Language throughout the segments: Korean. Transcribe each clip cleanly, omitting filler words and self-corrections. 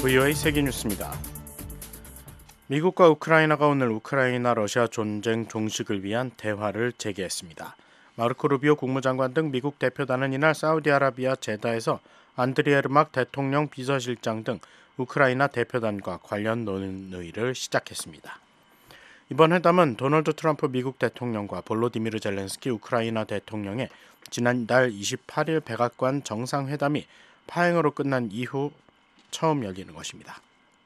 VOA 세계뉴스입니다. 미국과 우크라이나가 오늘 우크라이나 러시아 전쟁 종식을 위한 대화를 재개했습니다. 마르코 루비오 국무장관 등 미국 대표단은 이날 사우디아라비아 제다에서 안드리 예르막 대통령 비서실장 등 우크라이나 대표단과 관련 논의를 시작했습니다. 이번 회담은 도널드 트럼프 미국 대통령과 볼로디미르 젤렌스키 우크라이나 대통령의 지난달 28일 백악관 정상회담이 파행으로 끝난 이후 처음 열리는 것입니다.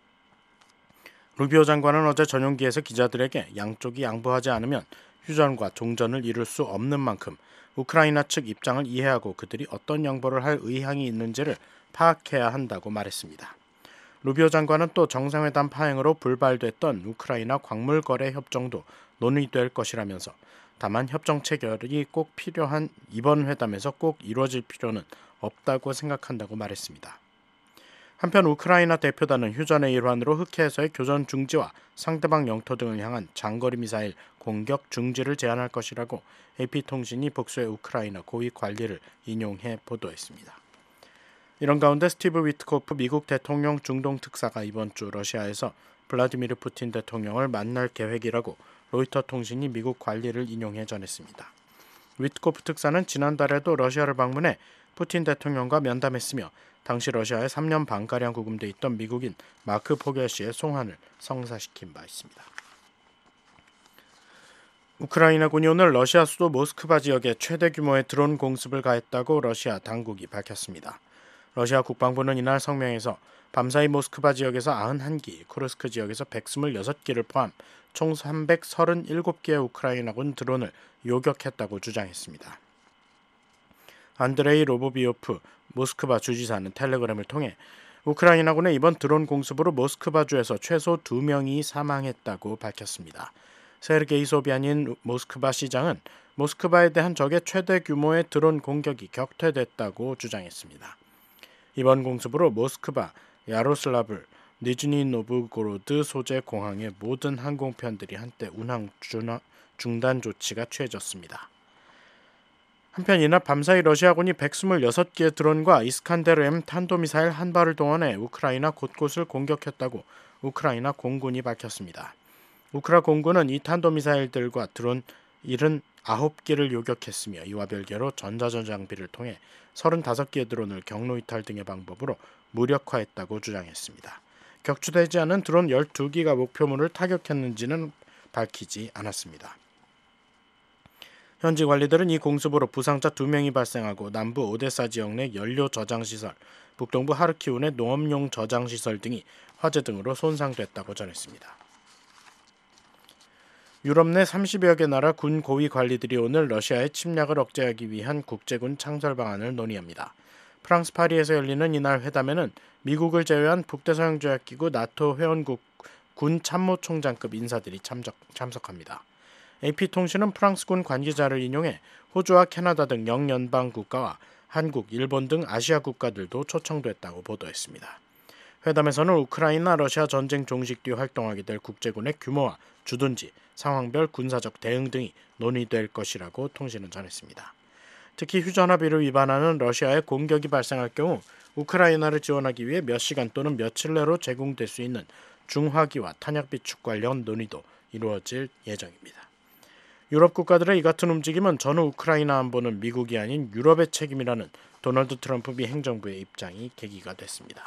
루비오 장관은 어제 전용기에서 기자들에게 양쪽이 양보하지 않으면 휴전과 종전을 이룰 수 없는 만큼 우크라이나 측 입장을 이해하고 그들이 어떤 양보를 할 의향이 있는지를 파악해야 한다고 말했습니다. 루비오 장관은 또 정상회담 파행으로 불발됐던 우크라이나 광물 거래 협정도 논의될 것이라면서 다만 협정 체결이 꼭 필요한 이번 회담에서 꼭 이루어질 필요는 없다고 생각한다고 말했습니다. 한편 우크라이나 대표단은 휴전의 일환으로 흑해에서의 교전 중지와 상대방 영토 등을 향한 장거리 미사일 공격 중지를 제안할 것이라고 AP통신이 복수의 우크라이나 고위 관리를 인용해 보도했습니다. 이런 가운데 스티브 위트코프 미국 대통령 중동 특사가 이번 주 러시아에서 블라디미르 푸틴 대통령을 만날 계획이라고 로이터 통신이 미국 관리를 인용해 전했습니다. 위트코프 특사는 지난달에도 러시아를 방문해 푸틴 대통령과 면담했으며 당시 러시아에 3년 반가량 구금돼 있던 미국인 마크 포겔 씨의 송환을 성사시킨 바 있습니다. 우크라이나군이 오늘 러시아 수도 모스크바 지역에 최대 규모의 드론 공습을 가했다고 러시아 당국이 밝혔습니다. 러시아 국방부는 이날 성명에서 밤사이 모스크바 지역에서 91기, 쿠르스크 지역에서 126기를 포함 총 337개의 우크라이나군 드론을 요격했다고 주장했습니다. 안드레이 로보비오프 모스크바 주지사는 텔레그램을 통해 우크라이나군의 이번 드론 공습으로 모스크바주에서 최소 2명이 사망했다고 밝혔습니다. 세르게이 소비아닌 모스크바 시장은 모스크바에 대한 적의 최대 규모의 드론 공격이 격퇴됐다고 주장했습니다. 이번 공습으로 모스크바, 야로슬라블, 니즈니 노브고로드 소재 공항의 모든 항공편들이 한때 운항 중단 조치가 취해졌습니다. 한편 이날 밤사이 러시아군이 126개의 드론과 이스칸데르 M 탄도미사일 한 발을 동원해 우크라이나 곳곳을 공격했다고 우크라이나 공군이 밝혔습니다. 우크라 공군은 이 탄도미사일들과 드론 79기를 요격했으며 이와 별개로 전자전장비를 통해 35개의 드론을 경로이탈 등의 방법으로 무력화했다고 주장했습니다. 격추되지 않은 드론 12기가 목표물을 타격했는지는 밝히지 않았습니다. 현지 관리들은 이 공습으로 부상자 2명이 발생하고 남부 오데사 지역 내 연료 저장시설, 북동부 하르키우 내 농업용 저장시설 등이 화재 등으로 손상됐다고 전했습니다. 유럽 내 30여 개 나라 군 고위 관리들이 오늘 러시아의 침략을 억제하기 위한 국제군 창설 방안을 논의합니다. 프랑스 파리에서 열리는 이날 회담에는 미국을 제외한 북대서양조약기구 나토 회원국 군 참모총장급 인사들이 참석합니다. AP통신은 프랑스군 관계자를 인용해 호주와 캐나다 등 영연방 국가와 한국, 일본 등 아시아 국가들도 초청됐다고 보도했습니다. 회담에서는 우크라이나 러시아 전쟁 종식 뒤 활동하게 될 국제군의 규모와 주둔지, 상황별 군사적 대응 등이 논의될 것이라고 통신은 전했습니다. 특히 휴전합의를 위반하는 러시아의 공격이 발생할 경우 우크라이나를 지원하기 위해 몇 시간 또는 며칠 내로 제공될 수 있는 중화기와 탄약 비축 관련 논의도 이루어질 예정입니다. 유럽 국가들의 이 같은 움직임은 전후 우크라이나 안보는 미국이 아닌 유럽의 책임이라는 도널드 트럼프 미 행정부의 입장이 계기가 됐습니다.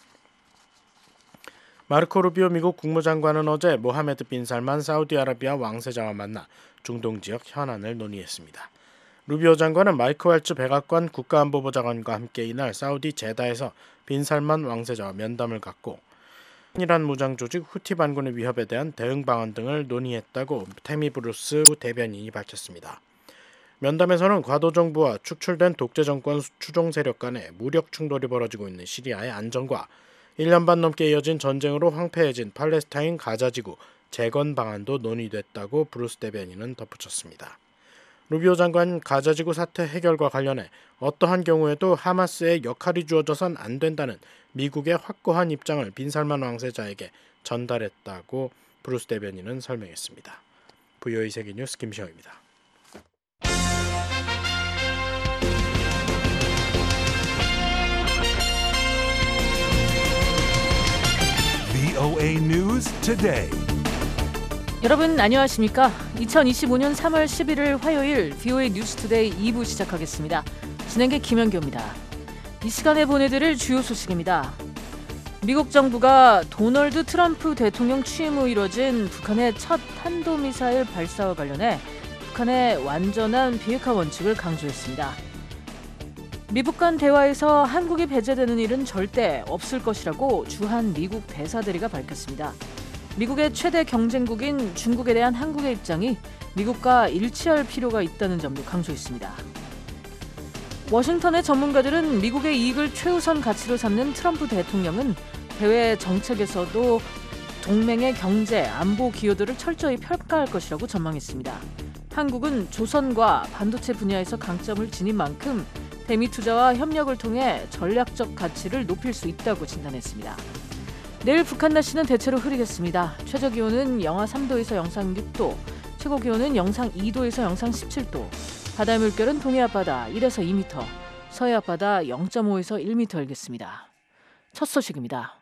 마르코 루비오 미국 국무장관은 어제 모하메드 빈 살만 사우디아라비아 왕세자와 만나 중동 지역 현안을 논의했습니다. 루비오 장관은 마이크 왈츠 백악관 국가안보보좌관과 함께 이날 사우디 제다에서 빈 살만 왕세자와 면담을 갖고 이란 무장 조직 후티 반군의 위협에 대한 대응 방안 등을 논의했다고 테미 브루스 대변인이 밝혔습니다. 면담에서는 과도 정부와 축출된 독재 정권 추종 세력 간의 무력 충돌이 벌어지고 있는 시리아의 안정과 1년 반 넘게 이어진 전쟁으로 황폐해진 팔레스타인 가자지구 재건 방안도 논의됐다고 브루스 대변인은 덧붙였습니다. 루비오 장관 가자지구 사태 해결과 관련해 어떠한 경우에도 하마스의 역할이 주어져선 안 된다는 미국의 확고한 입장을 빈살만 왕세자에게 전달했다고 브루스 대변인은 설명했습니다. VOA 세계뉴스 김시영입니다. VOA News Today. 여러분 안녕하십니까? 2025년 3월 11일 화요일 VOA 뉴스투데이 2부 시작하겠습니다. 진행의 김현교입니다. 이 시간에 보내드릴 주요 소식입니다. 미국 정부가 도널드 트럼프 대통령 취임 후 이뤄진 북한의 첫 탄도미사일 발사와 관련해 북한의 완전한 비핵화 원칙을 강조했습니다. 미북 간 대화에서 한국이 배제되는 일은 절대 없을 것이라고 주한 미국 대사대리가 밝혔습니다. 미국의 최대 경쟁국인 중국에 대한 한국의 입장이 미국과 일치할 필요가 있다는 점도 강조했습니다. 워싱턴의 전문가들은 미국의 이익을 최우선 가치로 삼는 트럼프 대통령은 대외 정책에서도 동맹의 경제, 안보 기여도를 철저히 평가할 것이라고 전망했습니다. 한국은 조선과 반도체 분야에서 강점을 지닌 만큼 대미 투자와 협력을 통해 전략적 가치를 높일 수 있다고 진단했습니다. 내일 북한 날씨는 대체로 흐리겠습니다. 최저기온은 영하 3도에서 영상 6도, 최고기온은 영상 2도에서 영상 17도, 바다의 물결은 동해 앞바다 1에서 2m, 서해 앞바다 0.5에서 1m 일겠습니다. 첫 소식입니다.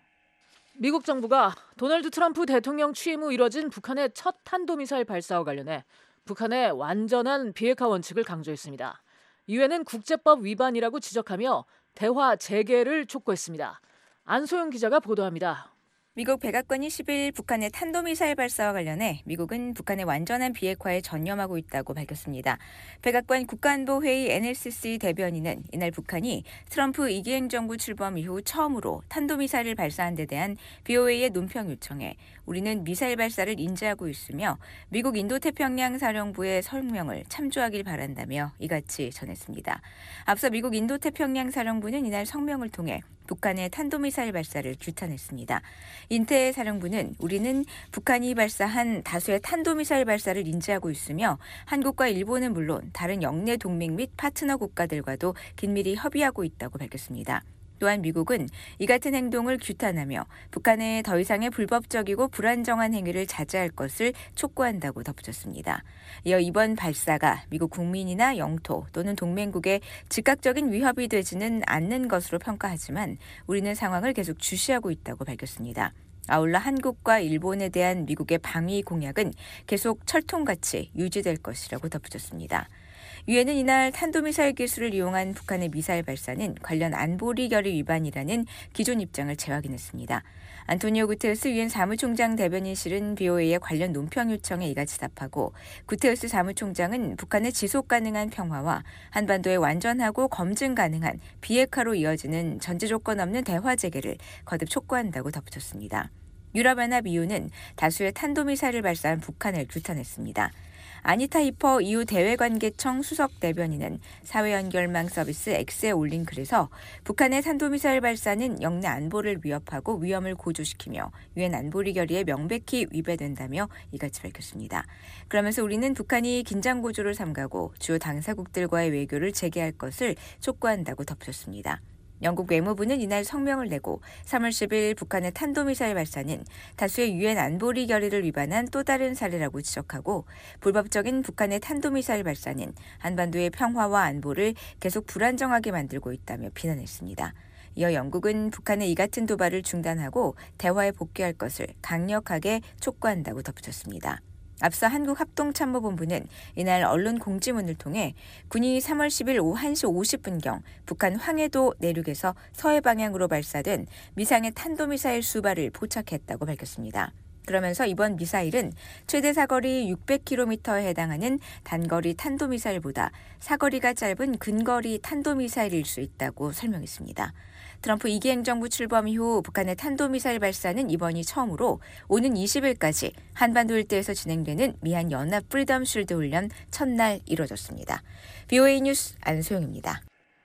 미국 정부가 도널드 트럼프 대통령 취임 후 이뤄진 북한의 첫 탄도미사일 발사와 관련해 북한의 완전한 비핵화 원칙을 강조했습니다. 유엔은 국제법 위반이라고 지적하며 대화 재개를 촉구했습니다. 안소영 기자가 보도합니다. 미국 백악관이 10일 북한의 탄도미사일 발사와 관련해 미국은 북한의 완전한 비핵화에 전념하고 있다고 밝혔습니다. 백악관 국가안보회의 NSC 대변인은 이날 북한이 트럼프 2기 행정부 출범 이후 처음으로 탄도미사일을 발사한 데 대한 VOA의 논평 요청에 우리는 미사일 발사를 인지하고 있으며 미국 인도태평양 사령부의 성명을 참조하길 바란다며 이같이 전했습니다. 앞서 미국 인도태평양 사령부는 이날 성명을 통해 북한의 탄도미사일 발사를 규탄했습니다. 인태 사령부는 우리는 북한이 발사한 다수의 탄도미사일 발사를 인지하고 있으며 한국과 일본은 물론 다른 영내 동맹 및 파트너 국가들과도 긴밀히 협의하고 있다고 밝혔습니다. 또한 미국은 이 같은 행동을 규탄하며 북한의 더 이상의 불법적이고 불안정한 행위를 자제할 것을 촉구한다고 덧붙였습니다. 이어 이번 발사가 미국 국민이나 영토 또는 동맹국에 즉각적인 위협이 되지는 않는 것으로 평가하지만 우리는 상황을 계속 주시하고 있다고 밝혔습니다. 아울러 한국과 일본에 대한 미국의 방위 공약은 계속 철통같이 유지될 것이라고 덧붙였습니다. 유엔은 이날 탄도미사일 기술을 이용한 북한의 미사일 발사는 관련 안보리 결의 위반이라는 기존 입장을 재확인했습니다. 안토니오 구테르스 유엔 사무총장 대변인실은 VOA의 관련 논평 요청에 이같이 답하고 구테르스 사무총장은 북한의 지속 가능한 평화와 한반도의 완전하고 검증 가능한 비핵화로 이어지는 전제 조건 없는 대화 재개를 거듭 촉구한다고 덧붙였습니다. 유럽연합 EU는 다수의 탄도미사일을 발사한 북한을 규탄했습니다. 아니타 히퍼 EU 대외관계청 수석 대변인은 사회연결망 서비스 X에 올린 글에서 북한의 탄도미사일 발사는 영내 안보를 위협하고 위험을 고조시키며 유엔 안보리 결의에 명백히 위배된다며 이같이 밝혔습니다. 그러면서 우리는 북한이 긴장 고조를 삼가고 주요 당사국들과의 외교를 재개할 것을 촉구한다고 덧붙였습니다. 영국 외무부는 이날 성명을 내고 3월 10일 북한의 탄도미사일 발사는 다수의 유엔 안보리 결의를 위반한 또 다른 사례라고 지적하고 불법적인 북한의 탄도미사일 발사는 한반도의 평화와 안보를 계속 불안정하게 만들고 있다며 비난했습니다. 이어 영국은 북한의 이 같은 도발을 중단하고 대화에 복귀할 것을 강력하게 촉구한다고 덧붙였습니다. 앞서 한국합동참모본부는 이날 언론 공지문을 통해 군이 3월 10일 오후 1시 50분경 북한 황해도 내륙에서 서해 방향으로 발사된 미상의 탄도미사일 수발을 포착했다고 밝혔습니다. 그러면서 이번 미사일은 최대 사거리 600km에 해당하는 단거리 탄도미사일보다 사거리가 짧은 근거리 탄도미사일일 수 있다고 설명했습니다. 트럼프 2기 행정부 출범 이후 북한의 탄도미사일 발사는 이번이 처음으로 오는 20일까지 한반도 일대에서 진행되는 미한 연합 프리덤 쉴드 훈련 첫날 이뤄졌습니다. VOA 뉴스 안소영입니다.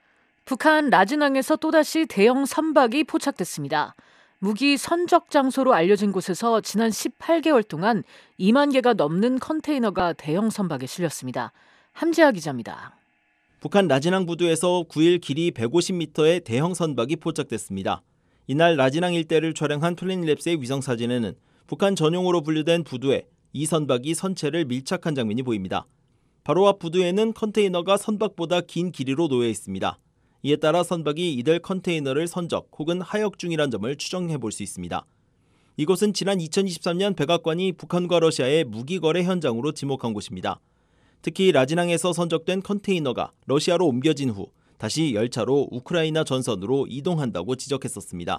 북한 라진항에서 또다시 대형 선박이 포착됐습니다. 무기 선적 장소로 알려진 곳에서 지난 18개월 동안 2만 개가 넘는 컨테이너가 대형 선박에 실렸습니다. 함지아 기자입니다. 북한 라진항 부두에서 9일 길이 150m의 대형 선박이 포착됐습니다. 이날 라진항 일대를 촬영한 플래닛랩스의 위성사진에는 북한 전용으로 분류된 부두에 이 선박이 선체를 밀착한 장면이 보입니다. 바로 앞 부두에는 컨테이너가 선박보다 긴 길이로 놓여 있습니다. 이에 따라 선박이 이들 컨테이너를 선적 혹은 하역 중이란 점을 추정해 볼 수 있습니다. 이곳은 지난 2023년 백악관이 북한과 러시아의 무기 거래 현장으로 지목한 곳입니다. 특히 라진항에서 선적된 컨테이너가 러시아로 옮겨진 후 다시 열차로 우크라이나 전선으로 이동한다고 지적했었습니다.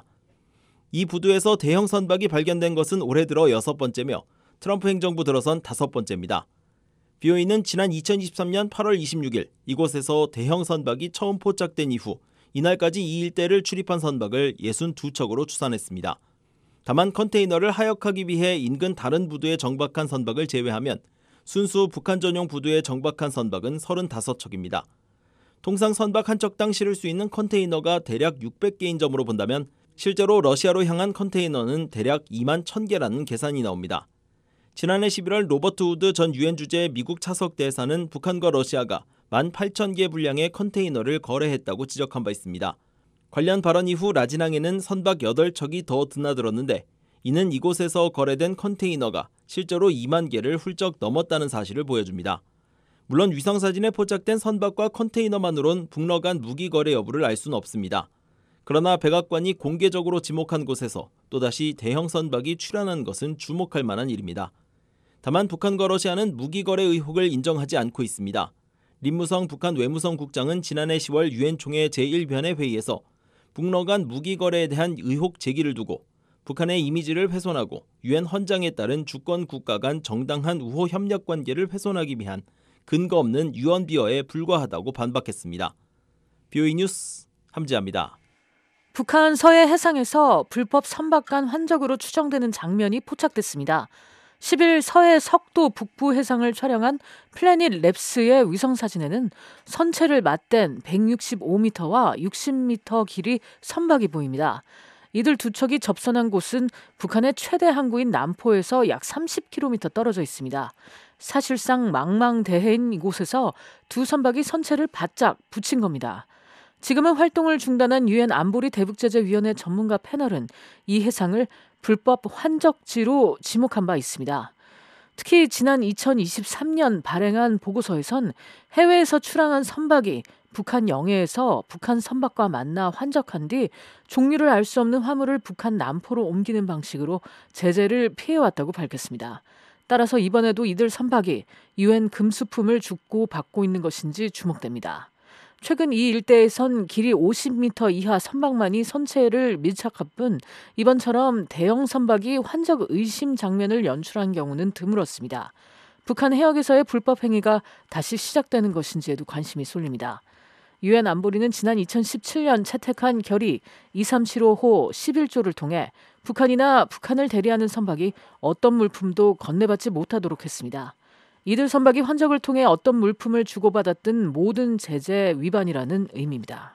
이 부두에서 대형 선박이 발견된 것은 올해 들어 6번째며 트럼프 행정부 들어선 5번째입니다. BOE는 지난 2023년 8월 26일 이곳에서 대형 선박이 처음 포착된 이후 이날까지 이 일대를 출입한 선박을 62척으로 추산했습니다. 다만 컨테이너를 하역하기 위해 인근 다른 부두에 정박한 선박을 제외하면 순수 북한 전용 부두에 정박한 선박은 35척입니다. 통상 선박 한 척당 실을 수 있는 컨테이너가 대략 600개인 점으로 본다면 실제로 러시아로 향한 컨테이너는 대략 2만 1000개라는 계산이 나옵니다. 지난해 11월 로버트 우드 전 유엔 주재 미국 차석 대사는 북한과 러시아가 18,000개 분량의 컨테이너를 거래했다고 지적한 바 있습니다. 관련 발언 이후 라진항에는 선박 8척이 더 드나들었는데 이는 이곳에서 거래된 컨테이너가 실제로 2만 개를 훌쩍 넘었다는 사실을 보여줍니다. 물론 위성사진에 포착된 선박과 컨테이너만으론 북러 간 무기 거래 여부를 알 수는 없습니다. 그러나 백악관이 공개적으로 지목한 곳에서 또다시 대형 선박이 출현한 것은 주목할 만한 일입니다. 다만 북한과 러시아는 무기 거래 의혹을 인정하지 않고 있습니다. 림무성 북한 외무성 국장은 지난해 10월 유엔 총회 제1변의 회의에서 북러 간 무기 거래에 대한 의혹 제기를 두고 북한의 이미지를 훼손하고 유엔 헌장에 따른 주권 국가 간 정당한 우호 협력 관계를 훼손하기 위한 근거 없는 유언 비어에 불과하다고 반박했습니다. BOE 뉴스 함지아입니다. 북한 서해 해상에서 불법 선박간 환적으로 추정되는 장면이 포착됐습니다. 10일 서해 석도 북부 해상을 촬영한 플래닛 랩스의 위성사진에는 선체를 맞댄 165m와 60m 길이 선박이 보입니다. 이들 두 척이 접선한 곳은 북한의 최대 항구인 남포에서 약 30km 떨어져 있습니다. 사실상 망망대해인 이곳에서 두 선박이 선체를 바짝 붙인 겁니다. 지금은 활동을 중단한 유엔 안보리 대북제재위원회 전문가 패널은 이 해상을 불법 환적지로 지목한 바 있습니다. 특히 지난 2023년 발행한 보고서에선 해외에서 출항한 선박이 북한 영해에서 북한 선박과 만나 환적한 뒤 종류를 알 수 없는 화물을 북한 남포로 옮기는 방식으로 제재를 피해왔다고 밝혔습니다. 따라서 이번에도 이들 선박이 유엔 금수품을 주고 받고 있는 것인지 주목됩니다. 최근 이 일대에선 길이 50m 이하 선박만이 선체를 밀착할 뿐 이번처럼 대형 선박이 환적 의심 장면을 연출한 경우는 드물었습니다. 북한 해역에서의 불법 행위가 다시 시작되는 것인지에도 관심이 쏠립니다. 유엔 안보리는 지난 2017년 채택한 결의 2375호 11조를 통해 북한이나 북한을 대리하는 선박이 어떤 물품도 건네받지 못하도록 했습니다. 이들 선박이 환적을 통해 어떤 물품을 주고받았든 모든 제재 위반이라는 의미입니다.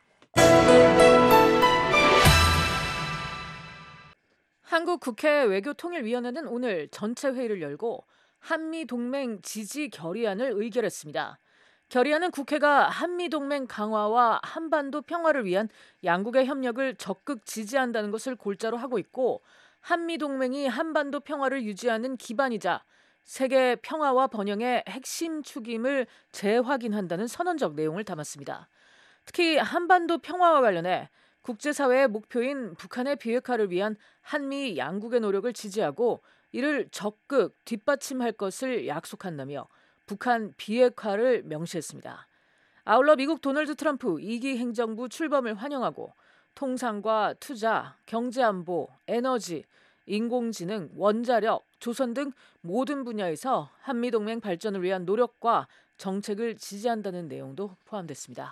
한국 국회 외교통일위원회는 오늘 전체 회의를 열고 한미동맹 지지 결의안을 의결했습니다. 결의안은 국회가 한미동맹 강화와 한반도 평화를 위한 양국의 협력을 적극 지지한다는 것을 골자로 하고 있고 한미동맹이 한반도 평화를 유지하는 기반이자 세계 평화와 번영의 핵심 축임을 재확인한다는 선언적 내용을 담았습니다. 특히 한반도 평화와 관련해 국제사회의 목표인 북한의 비핵화를 위한 한미 양국의 노력을 지지하고 이를 적극 뒷받침할 것을 약속한다며 북한 비핵화를 명시했습니다. 아울러 미국 도널드 트럼프 2기 행정부 출범을 환영하고 통상과 투자, 경제안보, 에너지, 인공지능, 원자력, 조선 등 모든 분야에서 한미동맹 발전을 위한 노력과 정책을 지지한다는 내용도 포함됐습니다.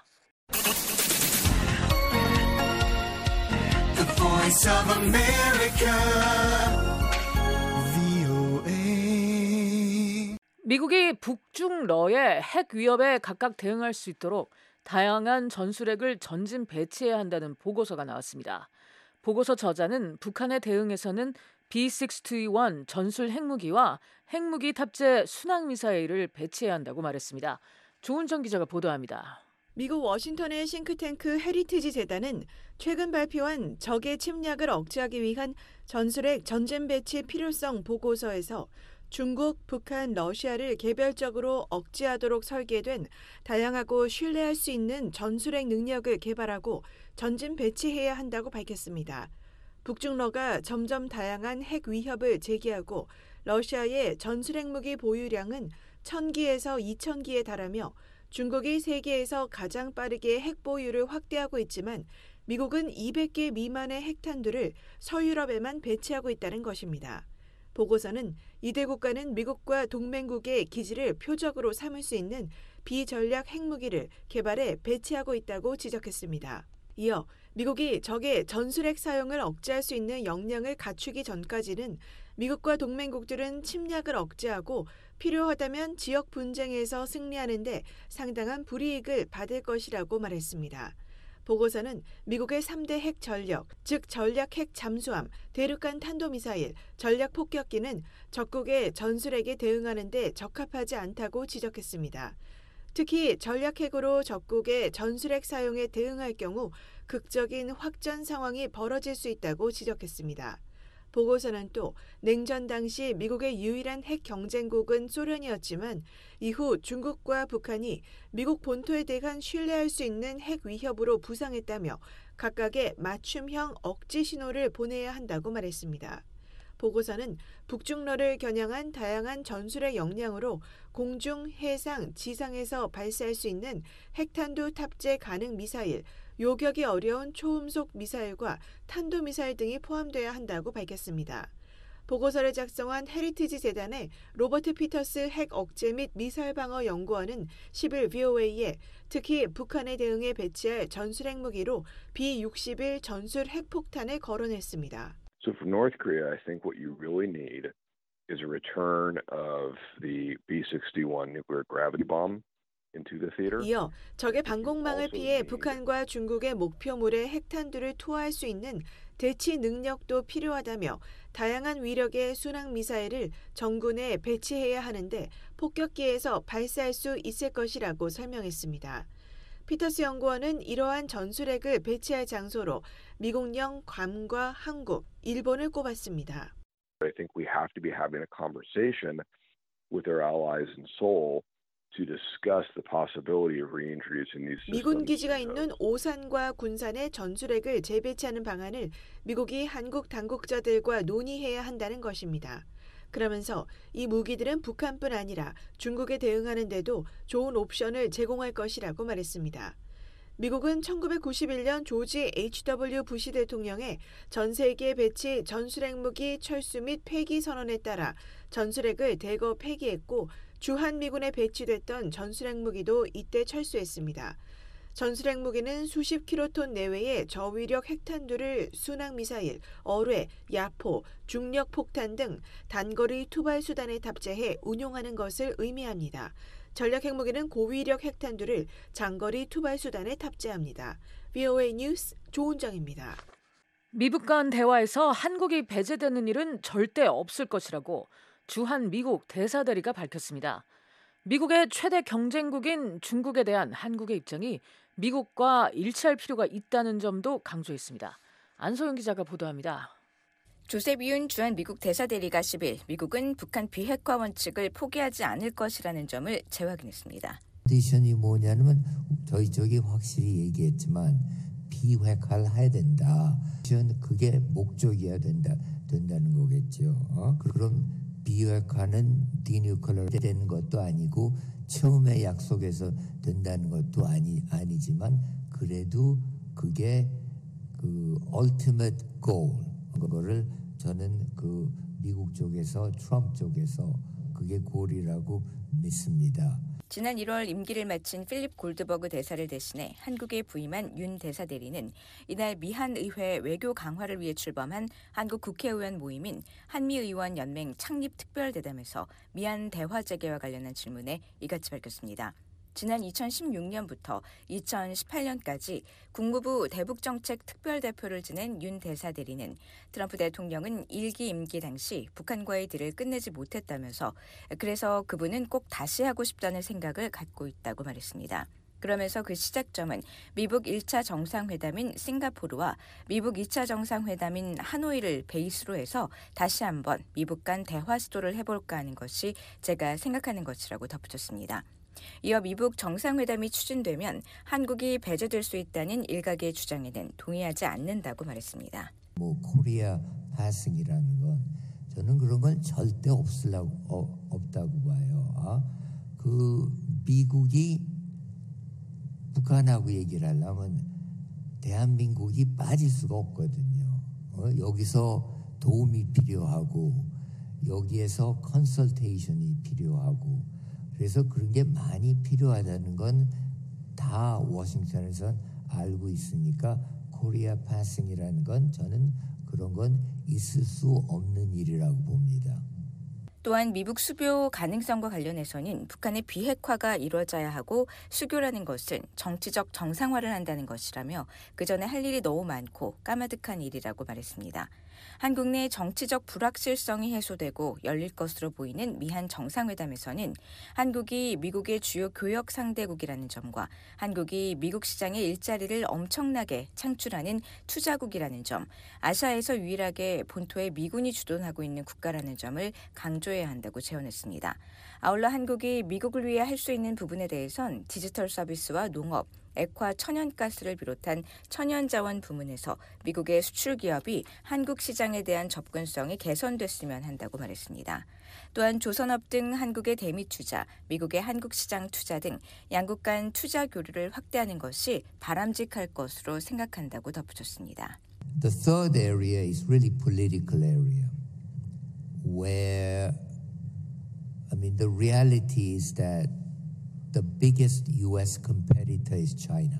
The Voice of America, VOA. 미국이 북중러의 핵 위협에 각각 대응할 수 있도록 다양한 전술핵을 전진 배치해야 한다는 보고서가 나왔습니다. 보고서 저자는 북한의 대응에서는 B-61 전술 핵무기와 핵무기 탑재 순항미사일을 배치해야 한다고 말했습니다. 조은정 기자가 보도합니다. 미국 워싱턴의 싱크탱크 헤리티지 재단은 최근 발표한 적의 침략을 억제하기 위한 전술핵 전진 배치 필요성 보고서에서 중국, 북한, 러시아를 개별적으로 억제하도록 설계된 다양하고 신뢰할 수 있는 전술핵 능력을 개발하고 전진 배치해야 한다고 밝혔습니다. 북중러가 점점 다양한 핵 위협을 제기하고 러시아의 전술핵 무기 보유량은 1000기에서 2000기에 달하며 중국이 세계에서 가장 빠르게 핵 보유를 확대하고 있지만 미국은 200개 미만의 핵탄두를 서유럽에만 배치하고 있다는 것입니다. 보고서는 이들 국가는 미국과 동맹국의 기지를 표적으로 삼을 수 있는 비전략 핵무기를 개발해 배치하고 있다고 지적했습니다. 이어 미국이 적의 전술핵 사용을 억제할 수 있는 역량을 갖추기 전까지는 미국과 동맹국들은 침략을 억제하고 필요하다면 지역 분쟁에서 승리하는 데 상당한 불이익을 받을 것이라고 말했습니다. 보고서는 미국의 3대 핵 전력, 즉 전략 핵 잠수함, 대륙간 탄도미사일, 전략 폭격기는 적국의 전술핵에 대응하는 데 적합하지 않다고 지적했습니다. 특히 전략 핵으로 적국의 전술핵 사용에 대응할 경우 극적인 확전 상황이 벌어질 수 있다고 지적했습니다. 보고서는 또 냉전 당시 미국의 유일한 핵 경쟁국은 소련이었지만 이후 중국과 북한이 미국 본토에 대한 신뢰할 수 있는 핵 위협으로 부상했다며 각각의 맞춤형 억지 신호를 보내야 한다고 말했습니다. 보고서는 북중러를 겨냥한 다양한 전술의 역량으로 공중, 해상, 지상에서 발사할 수 있는 핵탄두 탑재 가능 미사일, 요격이 어려운 초음속 미사일과 탄도미사일 등이 포함돼야 한다고 밝혔습니다. 보고서를 작성한 헤리티지 재단의 로버트 피터스 핵 억제 및 미사일 방어 연구원은 10일 VOA에 특히 북한에 대응해 배치할 전술핵 무기로 B-61 전술 핵폭탄을 거론했습니다. So for North Korea, I think what you really need is a return of the B-61 nuclear gravity bomb into the theater. 이어 적의 방공망을 피해 북한과 중국의 목표물에 핵탄두를 투하할 수 있는 대치 능력도 필요하다며 다양한 위력의 순항 미사일을 정군에 배치해야 하는데 폭격기에서 발사할 수 있을 것이라고 설명했습니다. 피터스 연구원은 이러한 전술핵을 배치할 장소로 미국령 괌과 한국, 일본을 꼽았습니다. I think we have to be having a conversation with our allies in Seoul to discuss the possibility of reintroducing these systems. 미군 기지가 있는 오산과 군산에 전술핵을 재배치하는 방안을 미국이 한국 당국자들과 논의해야 한다는 것입니다. 그러면서 이 무기들은 북한뿐 아니라 중국에 대응하는 데도 좋은 옵션을 제공할 것이라고 말했습니다. 미국은 1991년 조지 H.W. 부시 대통령의 전 세계 배치 전술핵 무기 철수 및 폐기 선언에 따라 전술핵을 대거 폐기했고 주한미군에 배치됐던 전술핵 무기도 이때 철수했습니다. 전술핵 무기는 수십 킬로톤 내외의 저위력 핵탄두를 순항미사일, 어뢰, 야포, 중력 폭탄 등 단거리 투발 수단에 탑재해 운용하는 것을 의미합니다. 전략 핵무기는 고위력 핵탄두를 장거리 투발 수단에 탑재합니다. VOA 뉴스 조은정입니다. 미북 간 대화에서 한국이 배제되는 일은 절대 없을 것이라고 주한 미국 대사대리가 밝혔습니다. 미국의 최대 경쟁국인 중국에 대한 한국의 입장이 미국과 일치할 필요가 있다는 점도 강조했습니다. 안소영 기자가 보도합니다. 조셉 윤 주한 미국 대사대리가 10일 미국은 북한 비핵화 원칙을 포기하지 않을 것이라는 점을 재확인했습니다. 컨디션이 뭐냐면 저희 쪽이 확실히 얘기했지만 비핵화를 해야 된다. 그게 목적이어야 된다는 거겠죠. 그럼 비핵화는 디뉴클리어 되는 것도 아니고 처음에 약속해서 된다는 것도 아니지만 그래도 그게 그 ultimate goal 그거를 저는 그 미국 쪽에서 트럼프 쪽에서 그게 골이라고 믿습니다. 지난 1월 임기를 마친 필립 골드버그 대사를 대신해 한국에 부임한 윤 대사대리는 이날 미한의회 외교 강화를 위해 출범한 한국 국회의원 모임인 한미의원연맹 창립특별대담에서 미한 대화 재개와 관련한 질문에 이같이 밝혔습니다. 지난 2016년부터 2018년까지 국무부 대북정책 특별대표를 지낸 윤 대사대리는 트럼프 대통령은 1기 임기 당시 북한과의 딜을 끝내지 못했다면서 그래서 그분은 꼭 다시 하고 싶다는 생각을 갖고 있다고 말했습니다. 그러면서 그 시작점은 미북 1차 정상회담인 싱가포르와 미북 2차 정상회담인 하노이를 베이스로 해서 다시 한번 미북 간 대화 시도를 해볼까 하는 것이 제가 생각하는 것이라고 덧붙였습니다. 이어 미북 정상회담이 추진되면 한국이 배제될 수 있다는 일각의 주장에는 동의하지 않는다고 말했습니다. 뭐 코리아 파싱이라는 건 저는 그런 건 절대 없다고 봐요. 그 미국이 북한하고 얘기를 하려면 대한민국이 빠질 수가 없거든요. 여기서 도움이 필요하고 여기에서 컨설테이션이 필요하고 그래서 그런 게 많이 필요하다는 건 다 워싱턴에선 알고 있으니까 코리아 파싱이라는 건 저는 그런 건 있을 수 없는 일이라고 봅니다. 또한 미국 수교 가능성과 관련해서는 북한의 비핵화가 이루어져야 하고 수교라는 것은 정치적 정상화를 한다는 것이라며 그 전에 할 일이 너무 많고 까마득한 일이라고 말했습니다. 한국 내 정치적 불확실성이 해소되고 열릴 것으로 보이는 미한 정상회담에서는 한국이 미국의 주요 교역 상대국이라는 점과 한국이 미국 시장에 일자리를 엄청나게 창출하는 투자국이라는 점, 아시아에서 유일하게 본토에 미군이 주둔하고 있는 국가라는 점을 강조해야 한다고 제언했습니다. 아울러 한국이 미국을 위해 할 수 있는 부분에 대해선 디지털 서비스와 농업, 액화 천연가스를 비롯한 천연자원 부문에서 미국의 수출 기업이 한국 시장에 대한 접근성이 개선됐으면 한다고 말했습니다. 또한 조선업 등 한국의 대미 투자, 미국의 한국 시장 투자 등 양국 간 투자 교류를 확대하는 것이 바람직할 것으로 생각한다고 덧붙였습니다. The third area is really political area, where the reality is that the biggest U.S. competitor is China.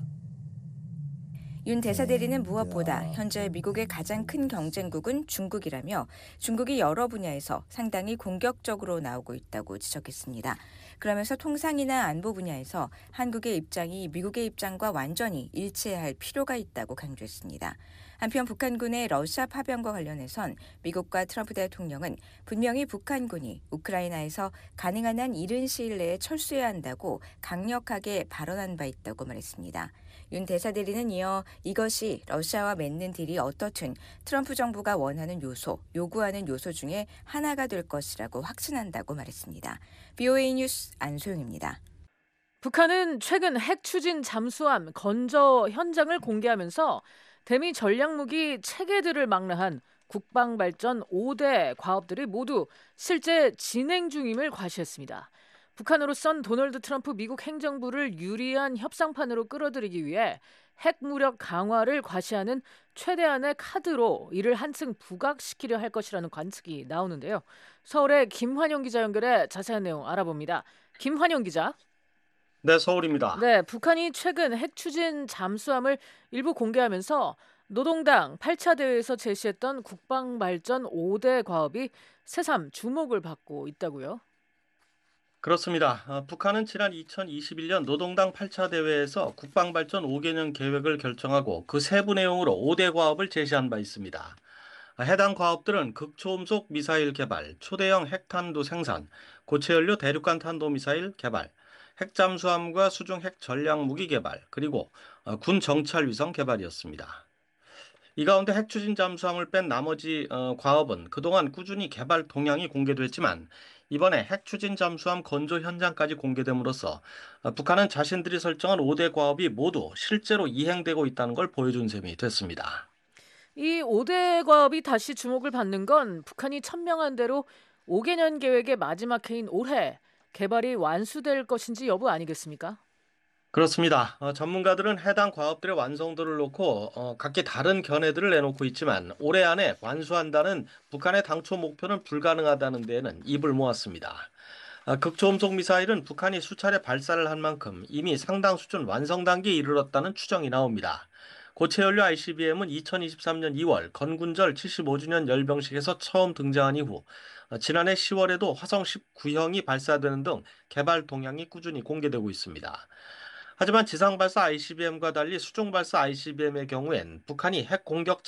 윤 대사대리는 무엇보다 현재 미국의 가장 큰 경쟁국은 중국이라며 중국이 여러 분야에서 상당히 공격적으로 나오고 있다고 지적했습니다. 그러면서 통상이나 안보 분야에서 한국의 입장이 미국의 입장과 완전히 일치해야 할 필요가 있다고 강조했습니다. 한편 북한군의 러시아 파병과 관련해선 미국과 트럼프 대통령은 분명히 북한군이 우크라이나에서 가능한 한 이른 시일 내에 철수해야 한다고 강력하게 발언한 바 있다고 말했습니다. 윤 대사대리는 이어 이것이 러시아와 맺는 딜이 어떻든 트럼프 정부가 원하는 요소, 요구하는 요소 중에 하나가 될 것이라고 확신한다고 말했습니다. BOA 뉴스 안소영입니다. 북한은 최근 핵 추진 잠수함 건조 현장을 공개하면서 대미 전략무기 체계들을 망라한 국방발전 5대 과업들이 모두 실제 진행 중임을 과시했습니다. 북한으로선 도널드 트럼프 미국 행정부를 유리한 협상판으로 끌어들이기 위해 핵무력 강화를 과시하는 최대한의 카드로 이를 한층 부각시키려 할 것이라는 관측이 나오는데요. 서울의 김환영 기자 연결해 자세한 내용 알아봅니다. 김환영 기자. 네, 서울입니다. 네, 북한이 최근 핵 추진 잠수함을 일부 공개하면서 노동당 8차 대회에서 제시했던 국방발전 5대 과업이 새삼 주목을 받고 있다고요? 그렇습니다. 북한은 지난 2021년 노동당 8차 대회에서 국방발전 5개년 계획을 결정하고 그 세부 내용으로 5대 과업을 제시한 바 있습니다. 해당 과업들은 극초음속 미사일 개발, 초대형 핵탄두 생산, 고체연료 대륙간 탄도미사일 개발, 핵잠수함과 수중 핵 전략무기 개발, 그리고 군 정찰 위성 개발이었습니다. 이 가운데 핵 추진 잠수함을 뺀 나머지 과업은 그동안 꾸준히 개발 동향이 공개됐지만 이번에 핵 추진 잠수함 건조 현장까지 공개됨으로써 북한은 자신들이 설정한 5대 과업이 모두 실제로 이행되고 있다는 걸 보여준 셈이 됐습니다. 이 5대 과업이 다시 주목을 받는 건 북한이 천명한 대로 5개년 계획의 마지막 해인 올해 개발이 완수될 것인지 여부 아니겠습니까? 그렇습니다. 전문가들은 해당 과업들의 완성도를 놓고 각기 다른 견해들을 내놓고 있지만 올해 안에 완수한다는 북한의 당초 목표는 불가능하다는 데에는 입을 모았습니다. 극초음속 미사일은 북한이 수차례 발사를 한 만큼 이미 상당 수준 완성 단계에 이르렀다는 추정이 나옵니다. 고체연료 ICBM은 2023년 2월 건군절 75주년 열병식에서 처음 등장한 이후 지난해 10월에도 화성 19형이 발사되는 등 개발 동향이 꾸준히 공개되고 있습니다. 하지만 지상발사 ICBM과 달리 수중발사 ICBM의 경우엔 북한이 핵 공격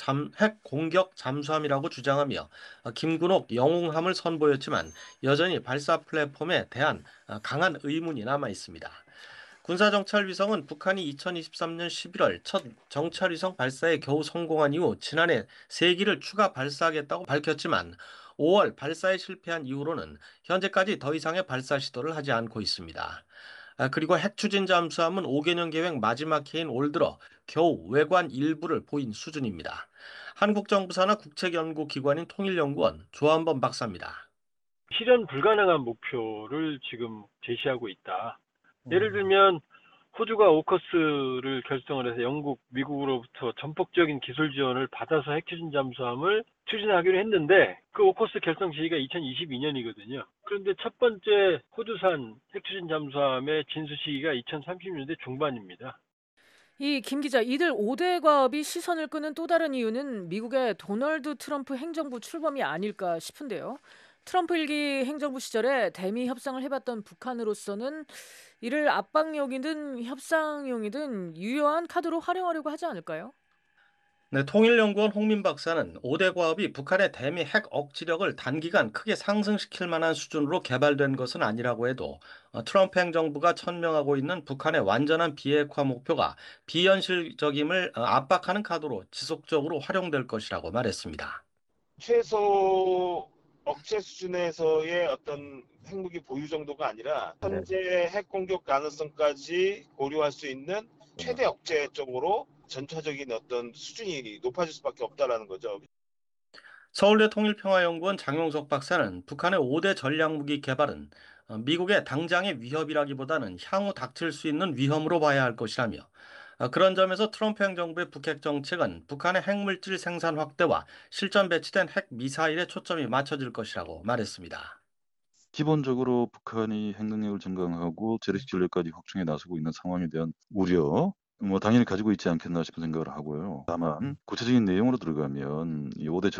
잠수함이라고 주장하며 김군옥 영웅함을 선보였지만 여전히 발사 플랫폼에 대한 강한 의문이 남아 있습니다. 군사정찰위성은 북한이 2023년 11월 첫 정찰위성 발사에 겨우 성공한 이후 지난해 3기를 추가 발사하겠다고 밝혔지만 5월 발사에 실패한 이후로는 현재까지 더 이상의 발사 시도를 하지 않고 있습니다. 그리고 핵 추진 잠수함은 5개년 계획 마지막 해인 올 들어 겨우 외관 일부를 보인 수준입니다. 한국정부사나 국책연구기관인 통일연구원 조한범 박사입니다. 실현 불가능한 목표를 지금 제시하고 있다. 예를 들면 호주가 오커스를 결성을 해서 영국, 미국으로부터 전폭적인 기술 지원을 받아서 핵추진 잠수함을 추진하기로 했는데 그 오커스 결성 시기가 2022년이거든요. 그런데 첫 번째 호주산 핵추진 잠수함의 진수 시기가 2030년대 중반입니다. 이 김 기자, 이들 5대 과업이 시선을 끄는 또 다른 이유는 미국의 도널드 트럼프 행정부 출범이 아닐까 싶은데요. 트럼프 일기 행정부 시절에 대미 협상을 해봤던 북한으로서는 이를 압박용이든 협상용이든 유효한 카드로 활용하려고 하지 않을까요? 네, 통일연구원 홍민 박사는 5대 과업이 북한의 대미 핵 억지력을 단기간 크게 상승시킬 만한 수준으로 개발된 것은 아니라고 해도 트럼프 행정부가 천명하고 있는 북한의 완전한 비핵화 목표가 비현실적임을 압박하는 카드로 지속적으로 활용될 것이라고 말했습니다. 최소 억제 수준에서의 어떤 핵무기 보유 정도가 아니라 현재 핵 공격 가능성까지 고려할 수 있는 최대 억제 쪽으로 전차적인 어떤 수준이 높아질 수밖에 없다라는 거죠. 서울대 통일평화연구원 장용석 박사는 북한의 5대 전략무기 개발은 미국의 당장의 위협이라기보다는 향후 닥칠 수 있는 위험으로 봐야 할 것이라며 그런 점에서 트럼프 행정부의 북핵 정책은 북한의 핵물질 생산 확대와 실전 배치된 핵 미사일에 초점이 맞춰질 것이라고 말했습니다. 기본적으로 북한이 핵 능력을 증강하고 재래식 전력까지 확충해 나서고 있는 상황에 대한 우려, 당연히 가지고 있지 않겠나 싶은 생각을 하고요. 다만 구체적인 내용으로 들어가면 이 5대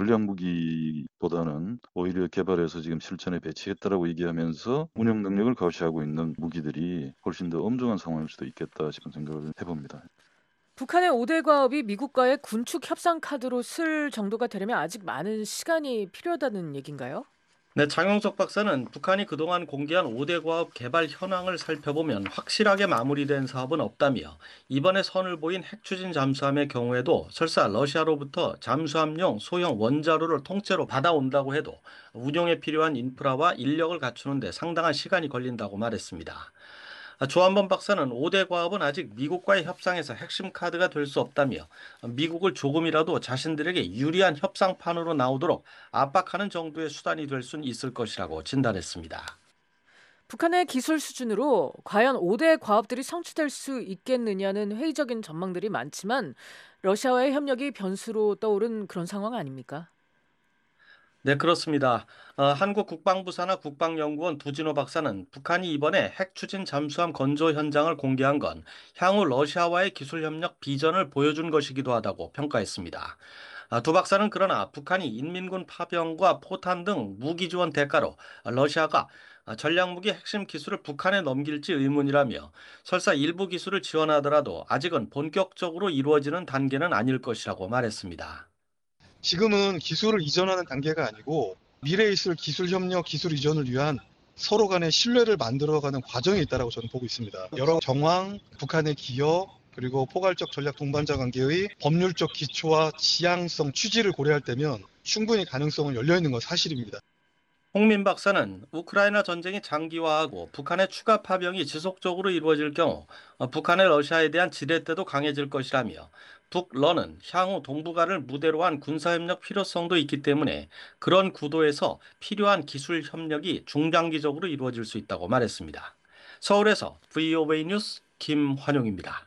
전략무기보다는 오히려 개발해서 지금 실전에 배치했다라고 얘기하면서 운영 능력을 과시하고 있는 무기들이 훨씬 더 엄중한 상황일 수도 있겠다 싶은 생각을 해봅니다. 북한의 5대 과업이 미국과의 군축 협상 카드로 쓸 정도가 되려면 아직 많은 시간이 필요하다는 얘기인가요? 네, 장용석 박사는 북한이 그동안 공개한 5대 과업 개발 현황을 살펴보면 확실하게 마무리된 사업은 없다며 이번에 선을 보인 핵추진 잠수함의 경우에도 설사 러시아로부터 잠수함용 소형 원자로를 통째로 받아온다고 해도 운용에 필요한 인프라와 인력을 갖추는 데 상당한 시간이 걸린다고 말했습니다. 조한범 박사는 5대 과업은 아직 미국과의 협상에서 핵심 카드가 될 수 없다며 미국을 조금이라도 자신들에게 유리한 협상판으로 나오도록 압박하는 정도의 수단이 될 수는 있을 것이라고 진단했습니다. 북한의 기술 수준으로 과연 5대 과업들이 성취될 수 있겠느냐는 회의적인 전망들이 많지만 러시아와의 협력이 변수로 떠오른 그런 상황 아닙니까? 네, 그렇습니다. 한국 국방부사나 국방연구원 두진호 박사는 북한이 이번에 핵추진 잠수함 건조 현장을 공개한 건 향후 러시아와의 기술협력 비전을 보여준 것이기도 하다고 평가했습니다. 두 박사는 그러나 북한이 인민군 파병과 포탄 등 무기 지원 대가로 러시아가 전략무기 핵심 기술을 북한에 넘길지 의문이라며 설사 일부 기술을 지원하더라도 아직은 본격적으로 이루어지는 단계는 아닐 것이라고 말했습니다. 지금은 기술을 이전하는 단계가 아니고 미래에 있을 기술 협력, 기술 이전을 위한 서로 간의 신뢰를 만들어가는 과정에 있다고 저는 보고 있습니다. 여러 정황, 북한의 기여, 그리고 포괄적 전략 동반자 관계의 법률적 기초와 지향성, 취지를 고려할 때면 충분히 가능성은 열려있는 건 사실입니다. 홍민 박사는 우크라이나 전쟁이 장기화하고 북한의 추가 파병이 지속적으로 이루어질 경우 북한의 러시아에 대한 지렛대도 강해질 것이라며 북러는 향후 동북아를 무대로 한 군사협력 필요성도 있기 때문에 그런 구도에서 필요한 기술 협력이 중장기적으로 이루어질 수 있다고 말했습니다. 서울에서 VOA 뉴스 김환용입니다.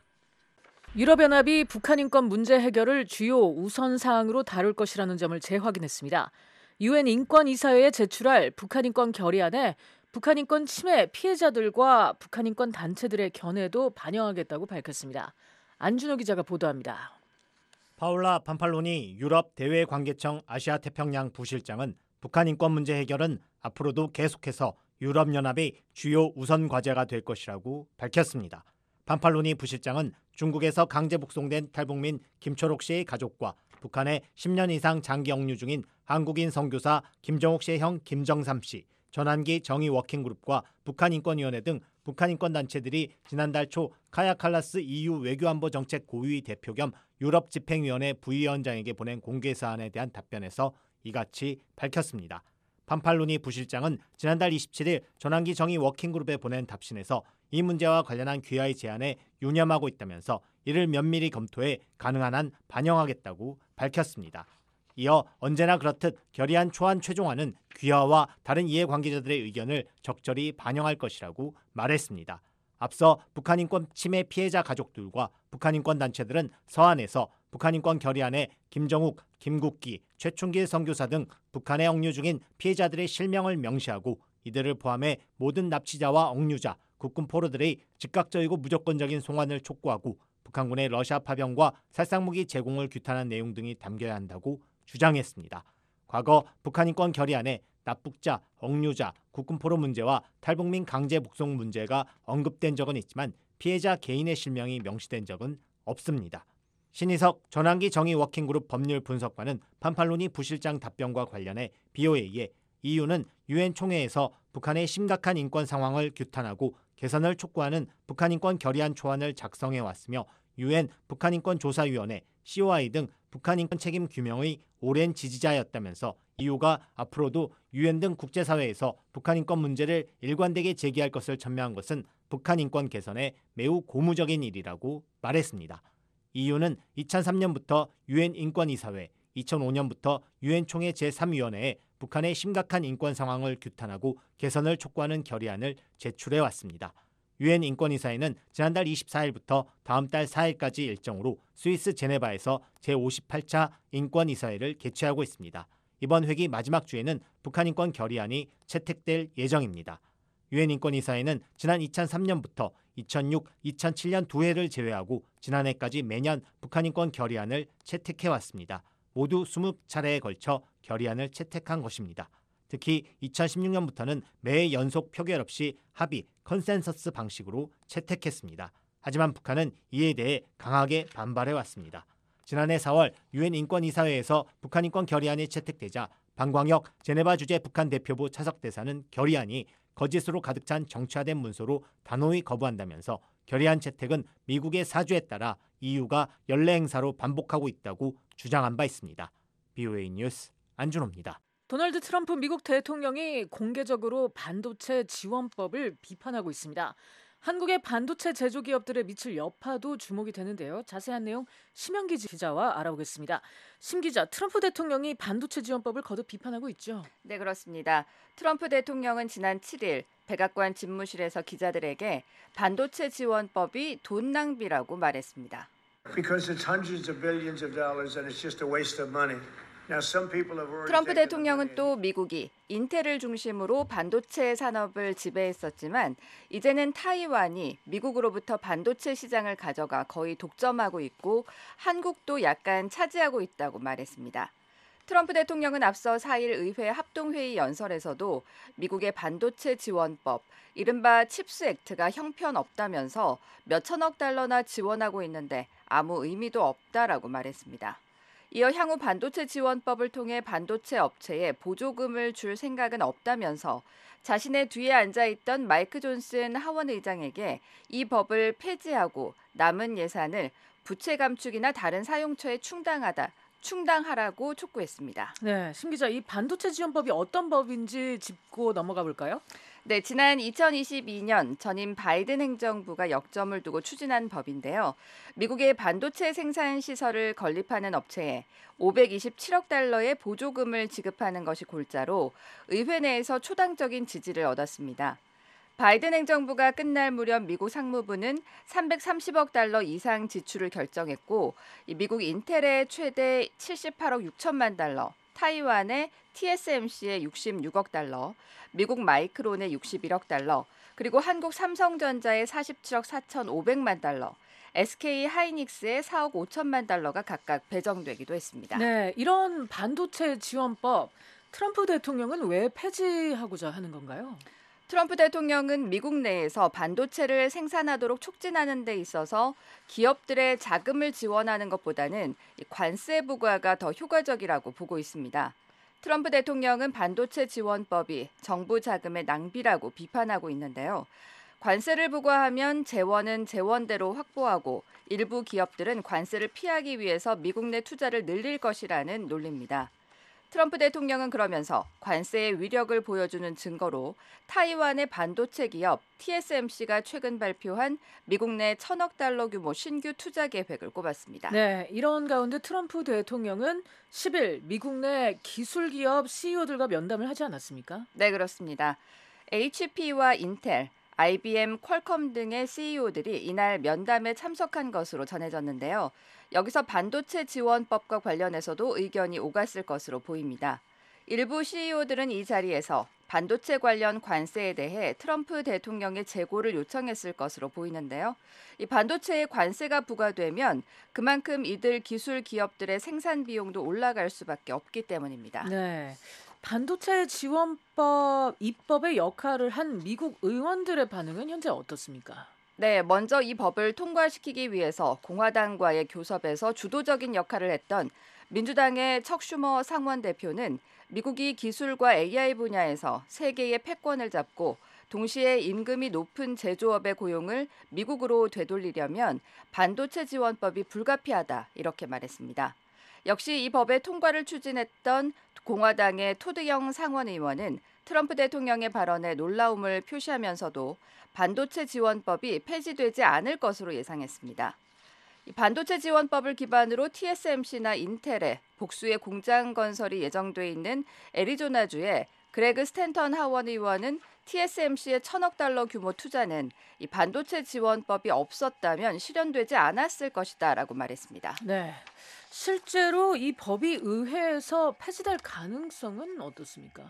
유럽연합이 북한 인권 문제 해결을 주요 우선 사항으로 다룰 것이라는 점을 재확인했습니다. UN 인권이사회에 제출할 북한 인권 결의안에 북한 인권 침해 피해자들과 북한 인권 단체들의 견해도 반영하겠다고 밝혔습니다. 안준호 기자가 보도합니다. 파울라 판팔로니 유럽 대외관계청 아시아태평양 부실장은 북한 인권 문제 해결은 앞으로도 계속해서 유럽연합의 주요 우선 과제가 될 것이라고 밝혔습니다. 판팔로니 부실장은 중국에서 강제 북송된 탈북민 김초록 씨의 가족과 북한에 10년 이상 장기 영유 중인 한국인 선교사 김정옥 씨의 형 김정삼 씨, 전환기 정의 워킹그룹과 북한인권위원회 등 북한인권단체들이 지난달 초 카야 칼라스 EU 외교안보정책 고위 대표 겸 유럽집행위원회 부위원장에게 보낸 공개 사안에 대한 답변에서 이같이 밝혔습니다. 판팔로니 부실장은 지난달 27일 전환기 정의 워킹그룹에 보낸 답신에서 이 문제와 관련한 귀하의 제안에 유념하고 있다면서 이를 면밀히 검토해 가능한 한 반영하겠다고 밝혔습니다. 이어 언제나 그렇듯 결의안 초안 최종안은 귀하와 다른 이해관계자들의 의견을 적절히 반영할 것이라고 말했습니다. 앞서 북한인권 침해 피해자 가족들과 북한인권단체들은 서한에서 북한인권 결의안에 김정욱, 김국기, 최충길 선교사 등 북한에 억류 중인 피해자들의 실명을 명시하고 이들을 포함해 모든 납치자와 억류자, 국군 포로들의 즉각적이고 무조건적인 송환을 촉구하고 북한군의 러시아 파병과 살상무기 제공을 규탄한 내용 등이 담겨야 한다고 주장했습니다. 과거 북한인권 결의안에 납북자, 억류자, 국군포로 문제와 탈북민 강제 북송 문제가 언급된 적은 있지만 피해자 개인의 실명이 명시된 적은 없습니다. 신희석 전환기 정의 워킹그룹 법률 분석관은 판팔로니 부실장 답변과 관련해 BOA에 EU는 유엔 총회에서 북한의 심각한 인권 상황을 규탄하고 개선을 촉구하는 북한인권 결의안 초안을 작성해 왔으며 유엔 북한인권조사위원회, COI 등 북한인권 책임 규명의 오랜 지지자였다면서 EU가 앞으로도 유엔 등 국제사회에서 북한인권 문제를 일관되게 제기할 것을 첨예한 것은 북한인권 개선에 매우 고무적인 일이라고 말했습니다. EU는 2003년부터 유엔 인권이사회, 2005년부터 유엔 총회 제3위원회에 북한의 심각한 인권 상황을 규탄하고 개선을 촉구하는 결의안을 제출해 왔습니다. 유엔 인권이사회는 지난달 24일부터 다음 달 4일까지 일정으로 스위스 제네바에서 제58차 인권이사회를 개최하고 있습니다. 이번 회기 마지막 주에는 북한인권 결의안이 채택될 예정입니다. 유엔 인권이사회는 지난 2003년부터 2006, 2007년 두 해를 제외하고 지난해까지 매년 북한인권 결의안을 채택해왔습니다. 모두 20차례에 걸쳐 결의안을 채택한 것입니다. 특히 2016년부터는 매해 연속 표결 없이 합의, 컨센서스 방식으로 채택했습니다. 하지만 북한은 이에 대해 강하게 반발해왔습니다. 지난해 4월 유엔 인권이사회에서 북한인권 결의안이 채택되자 방광혁 제네바 주재 북한 대표부 차석대사는 결의안이 거짓으로 가득 찬 정치화된 문서로 단호히 거부한다면서 결의안 채택은 미국의 사주에 따라 EU가 연례 행사로 반복하고 있다고 주장한 바 있습니다. BOA 뉴스 안준호입니다. 도널드 트럼프 미국 대통령이 공개적으로 반도체 지원법을 비판하고 있습니다. 한국의 반도체 제조 기업들에 미칠 여파도 주목이 되는데요. 자세한 내용 심영기 기자와 알아보겠습니다. 심 기자, 트럼프 대통령이 반도체 지원법을 거듭 비판하고 있죠. 네, 그렇습니다. 트럼프 대통령은 지난 7일 백악관 집무실에서 기자들에게 반도체 지원법이 돈 낭비라고 말했습니다. Because it's hundreds of billions of dollars and it's just a waste of money. 트럼프 대통령은 또 미국이 인텔을 중심으로 반도체 산업을 지배했었지만 이제는 타이완이 미국으로부터 반도체 시장을 가져가 거의 독점하고 있고 한국도 약간 차지하고 있다고 말했습니다. 트럼프 대통령은 앞서 4일 의회 합동회의 연설에서도 미국의 반도체 지원법, 이른바 칩스 액트가 형편없다면서 몇천억 달러나 지원하고 있는데 아무 의미도 없다라고 말했습니다. 이어 향후 반도체 지원법을 통해 반도체 업체에 보조금을 줄 생각은 없다면서 자신의 뒤에 앉아있던 마이크 존슨 하원 의장에게 이 법을 폐지하고 남은 예산을 부채 감축이나 다른 사용처에 충당하라고 촉구했습니다. 네, 심 기자, 이 반도체 지원법이 어떤 법인지 짚고 넘어가 볼까요? 네, 지난 2022년 전임 바이든 행정부가 역점을 두고 추진한 법인데요. 미국의 반도체 생산 시설을 건립하는 업체에 527억 달러의 보조금을 지급하는 것이 골자로 의회 내에서 초당적인 지지를 얻었습니다. 바이든 행정부가 끝날 무렵 미국 상무부는 330억 달러 이상 지출을 결정했고 미국 인텔의 최대 78억 6천만 달러, 타이완의 TSMC의 66억 달러, 미국 마이크론의 61억 달러, 그리고 한국 삼성전자의 47억 4,500만 달러, SK 하이닉스의 4억 5천만 달러가 각각 배정되기도 했습니다. 네, 이런 반도체 지원법 트럼프 대통령은 왜 폐지하고자 하는 건가요? 트럼프 대통령은 미국 내에서 반도체를 생산하도록 촉진하는 데 있어서 기업들의 자금을 지원하는 것보다는 관세 부과가 더 효과적이라고 보고 있습니다. 트럼프 대통령은 반도체 지원법이 정부 자금의 낭비라고 비판하고 있는데요. 관세를 부과하면 재원은 재원대로 확보하고 일부 기업들은 관세를 피하기 위해서 미국 내 투자를 늘릴 것이라는 논리입니다. 트럼프 대통령은 그러면서 관세의 위력을 보여주는 증거로 타이완의 반도체 기업 TSMC가 최근 발표한 미국 내 1,000억 달러 규모 신규 투자 계획을 꼽았습니다. 네, 이런 가운데 트럼프 대통령은 10일 미국 내 기술 기업 CEO들과 면담을 하지 않았습니까? 네, 그렇습니다. HP와 인텔, IBM, 퀄컴 등의 CEO들이 이날 면담에 참석한 것으로 전해졌는데요. 여기서 반도체 지원법과 관련해서도 의견이 오갔을 것으로 보입니다. 일부 CEO들은 이 자리에서 반도체 관련 관세에 대해 트럼프 대통령의 재고를 요청했을 것으로 보이는데요. 이 반도체에 관세가 부과되면 그만큼 이들 기술 기업들의 생산 비용도 올라갈 수밖에 없기 때문입니다. 네. 반도체 지원법 입법의 역할을 한 미국 의원들의 반응은 현재 어떻습니까? 네, 먼저 이 법을 통과시키기 위해서 공화당과의 교섭에서 주도적인 역할을 했던 민주당의 척 슈머 상원 대표는 미국이 기술과 AI 분야에서 세계의 패권을 잡고 동시에 임금이 높은 제조업의 고용을 미국으로 되돌리려면 반도체 지원법이 불가피하다 이렇게 말했습니다. 역시 이 법의 통과를 추진했던 공화당의 토드 영 상원 의원은 트럼프 대통령의 발언에 놀라움을 표시하면서도 반도체 지원법이 폐지되지 않을 것으로 예상했습니다. 이 반도체 지원법을 기반으로 TSMC나 인텔의 복수의 공장 건설이 예정돼 있는 애리조나주의 그레그 스탠턴 하원 의원은 TSMC의 1,000억 달러 규모 투자는 이 반도체 지원법이 없었다면 실현되지 않았을 것이다라고 말했습니다. 네, 실제로 이 법이 의회에서 폐지될 가능성은 어떻습니까?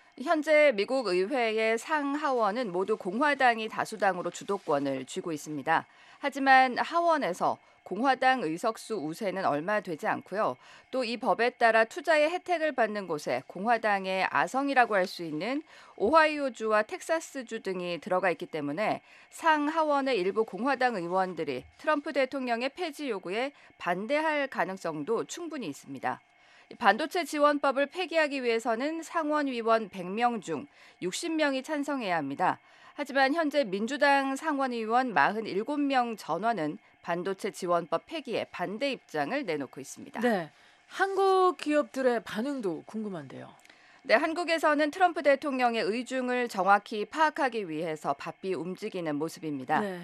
현재 미국 의회의 상하원은 모두 공화당이 다수당으로 주도권을 쥐고 있습니다. 하지만 하원에서 공화당 의석수 우세는 얼마 되지 않고요. 또 이 법에 따라 투자의 혜택을 받는 곳에 공화당의 아성이라고 할 수 있는 오하이오주와 텍사스주 등이 들어가 있기 때문에 상하원의 일부 공화당 의원들이 트럼프 대통령의 폐지 요구에 반대할 가능성도 충분히 있습니다. 반도체 지원법을 폐기하기 위해서는 상원의원 100명 중 60명이 찬성해야 합니다. 하지만 현재 민주당 상원의원 47명 전원은 반도체 지원법 폐기에 반대 입장을 내놓고 있습니다. 네, 한국 기업들의 반응도 궁금한데요. 네, 한국에서는 트럼프 대통령의 의중을 정확히 파악하기 위해서 바삐 움직이는 모습입니다. 네.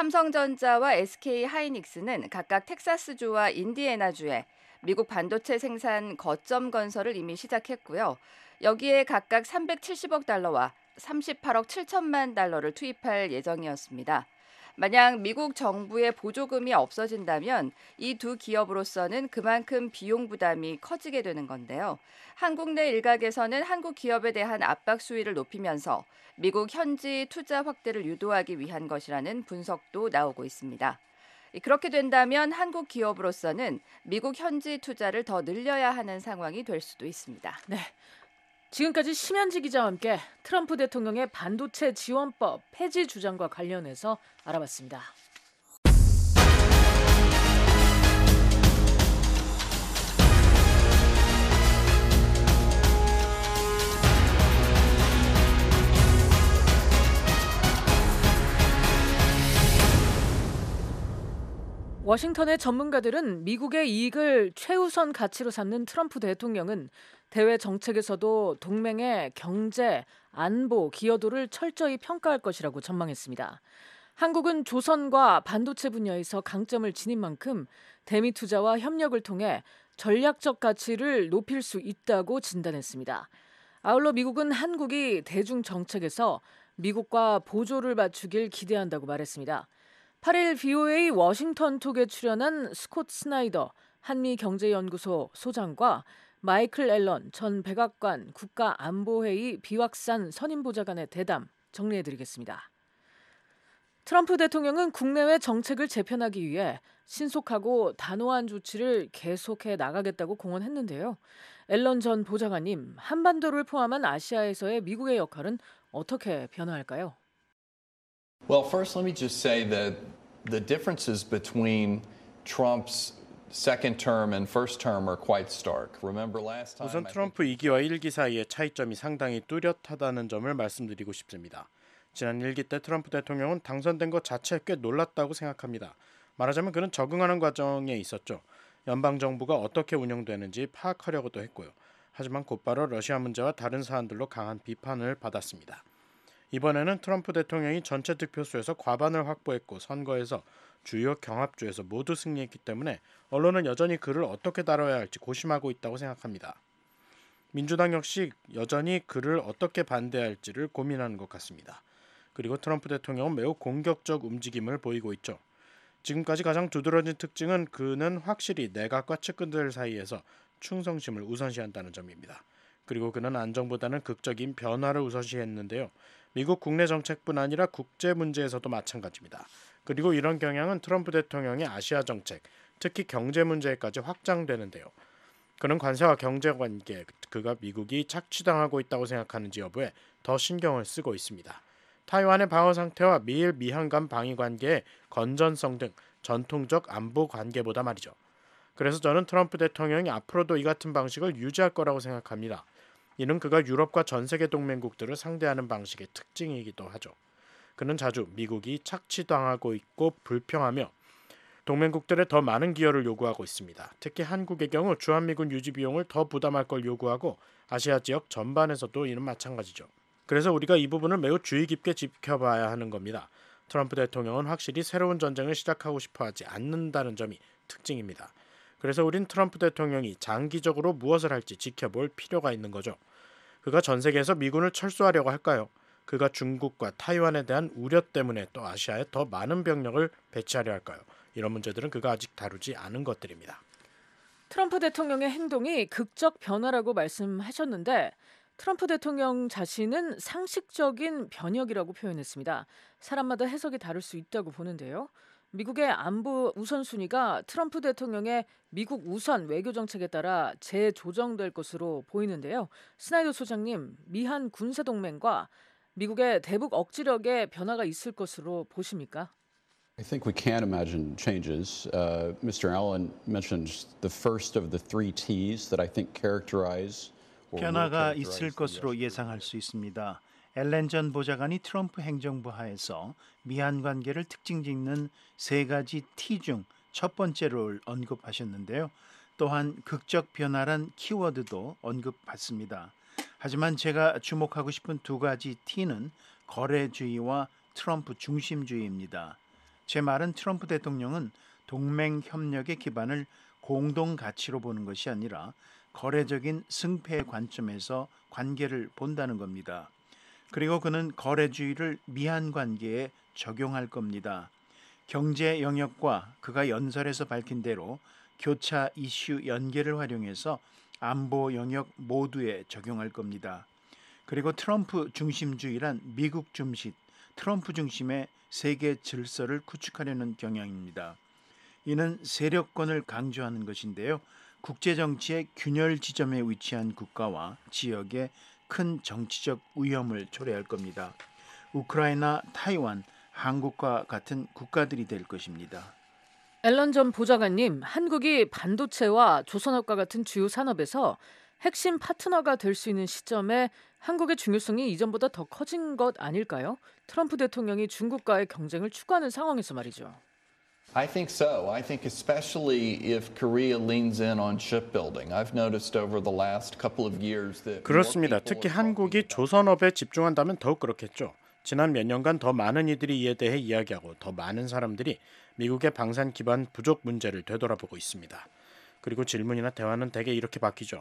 삼성전자와 SK 하이닉스는 각각 텍사스주와 인디애나주에 미국 반도체 생산 거점 건설을 이미 시작했고요. 여기에 각각 370억 달러와 38억 7천만 달러를 투입할 예정이었습니다. 만약 미국 정부의 보조금이 없어진다면 이 두 기업으로서는 그만큼 비용 부담이 커지게 되는 건데요. 한국 내 일각에서는 한국 기업에 대한 압박 수위를 높이면서 미국 현지 투자 확대를 유도하기 위한 것이라는 분석도 나오고 있습니다. 그렇게 된다면 한국 기업으로서는 미국 현지 투자를 더 늘려야 하는 상황이 될 수도 있습니다. 네, 지금까지 심현지 기자와 함께 트럼프 대통령의 반도체 지원법 폐지 주장과 관련해서 알아봤습니다. 워싱턴의 전문가들은 미국의 이익을 최우선 가치로 삼는 트럼프 대통령은 대외 정책에서도 동맹의 경제, 안보, 기여도를 철저히 평가할 것이라고 전망했습니다. 한국은 조선과 반도체 분야에서 강점을 지닌 만큼 대미 투자와 협력을 통해 전략적 가치를 높일 수 있다고 진단했습니다. 아울러 미국은 한국이 대중 정책에서 미국과 보조를 맞추길 기대한다고 말했습니다. 8일 VOA 워싱턴 톡에 출연한 스콧 스나이더 한미경제연구소 소장과 마이클 앨런 전 백악관 국가안보회의 비확산 선임보좌관의 대담 정리해드리겠습니다. 트럼프 대통령은 국내외 정책을 재편하기 위해 신속하고 단호한 조치를 계속해 나가겠다고 공언했는데요. 앨런 전 보좌관님, 한반도를 포함한 아시아에서의 미국의 역할은 어떻게 변화할까요? Well, first, let me just say that the differences between Trump's second term and first term are quite stark. Remember last time. 우선 트럼프 2기와 1기 사이의 차이점이 상당히 뚜렷하다는 점을 말씀드리고 싶습니다. 지난 1기 때 트럼프 대통령은 당선된 것 자체에 꽤 놀랐다고 생각합니다. 말하자면 그는 적응하는 과정에 있었죠. 연방정부가 어떻게 운영되는지 파악하려고도 했고요. 하지만 곧바로 러시아 문제와 다른 사안들로 강한 비판을 받았습니다. 이번에는 트럼프 대통령이 전체 득표수에서 과반을 확보했고 선거에서 주요 경합주에서 모두 승리했기 때문에 언론은 여전히 그를 어떻게 다뤄야 할지 고심하고 있다고 생각합니다. 민주당 역시 여전히 그를 어떻게 반대해야 할지를 고민하는 것 같습니다. 그리고 트럼프 대통령은 매우 공격적 움직임을 보이고 있죠. 지금까지 가장 두드러진 특징은 그는 확실히 내각과 측근들 사이에서 충성심을 우선시한다는 점입니다. 그리고 그는 안정보다는 극적인 변화를 우선시했는데요. 미국 국내 정책뿐 아니라 국제 문제에서도 마찬가지입니다. 그리고 이런 경향은 트럼프 대통령의 아시아 정책, 특히 경제 문제까지 확장되는데요. 그는 관세와 경제 관계, 그가 미국이 착취당하고 있다고 생각하는지 여부에 더 신경을 쓰고 있습니다. 타이완의 방어 상태와 미일 미한 간 방위 관계의 건전성 등 전통적 안보 관계보다 말이죠. 그래서 저는 트럼프 대통령이 앞으로도 이 같은 방식을 유지할 거라고 생각합니다. 이는 그가 유럽과 전 세계 동맹국들을 상대하는 방식의 특징이기도 하죠. 그는 자주 미국이 착취당하고 있고 불평하며 동맹국들의 더 많은 기여를 요구하고 있습니다. 특히 한국의 경우 주한미군 유지 비용을 더 부담할 걸 요구하고 아시아 지역 전반에서도 이는 마찬가지죠. 그래서 우리가 이 부분을 매우 주의 깊게 지켜봐야 하는 겁니다. 트럼프 대통령은 확실히 새로운 전쟁을 시작하고 싶어 하지 않는다는 점이 특징입니다. 그래서 우린 트럼프 대통령이 장기적으로 무엇을 할지 지켜볼 필요가 있는 거죠. 그가 전 세계에서 미군을 철수하려고 할까요? 그가 중국과 타이완에 대한 우려 때문에 또 아시아에 더 많은 병력을 배치하려 할까요? 이런 문제들은 그가 아직 다루지 않은 것들입니다. 트럼프 대통령의 행동이 극적 변화라고 말씀하셨는데 트럼프 대통령 자신은 상식적인 변혁이라고 표현했습니다. 사람마다 해석이 다를 수 있다고 보는데요. 미국의 안보 우선순위가 트럼프 대통령의 미국 우선 외교 정책에 따라 재조정될 것으로 보이는데요. 스나이더 소장님, 미한 군사동맹과 미국의 대북 억지력에 변화가 있을 것으로 보십니까? I think we can imagine changes. Mr. Allen mentioned the first of the three T's that I think characterize 변화가 있을 것으로 예상할 수 있습니다. 앨런 전 보좌관이 트럼프 행정부 하에서 미한 관계를 특징 짓는 세 가지 T 중 첫 번째를 언급하셨는데요. 또한 극적 변화란 키워드도 언급받습니다. 하지만 제가 주목하고 싶은 두 가지 T는 거래주의와 트럼프 중심주의입니다. 제 말은 트럼프 대통령은 동맹 협력의 기반을 공동 가치로 보는 것이 아니라 거래적인 승패의 관점에서 관계를 본다는 겁니다. 그리고 그는 거래주의를 미한 관계에 적용할 겁니다. 경제 영역과 그가 연설에서 밝힌 대로 교차 이슈 연계를 활용해서 안보 영역 모두에 적용할 겁니다. 그리고 트럼프 중심주의란 미국 중심, 트럼프 중심의 세계 질서를 구축하려는 경향입니다. 이는 세력권을 강조하는 것인데요. 국제정치의 균열 지점에 위치한 국가와 지역에 큰 정치적 위험을 초래할 겁니다. 우크라이나, 타이완, 한국과 같은 국가들이 될 것입니다. 앨런 전 보좌관님, 한국이 반도체와 조선업과 같은 주요 산업에서 핵심 파트너가 될 수 있는 시점에 한국의 중요성이 이전보다 더 커진 것 아닐까요? 트럼프 대통령이 중국과의 경쟁을 추구하는 상황에서 말이죠. I think so. I think especially if Korea leans in on shipbuilding. I've noticed over the last couple of years that 그렇습니다. 특히 한국이 조선업에 집중한다면 더욱 그렇겠죠. 지난 몇 년간 더 많은 이들이 이에 대해 이야기하고 더 많은 사람들이 미국의 방산 기반 부족 문제를 되돌아보고 있습니다. 그리고 질문이나 대화는 대개 이렇게 바뀌죠.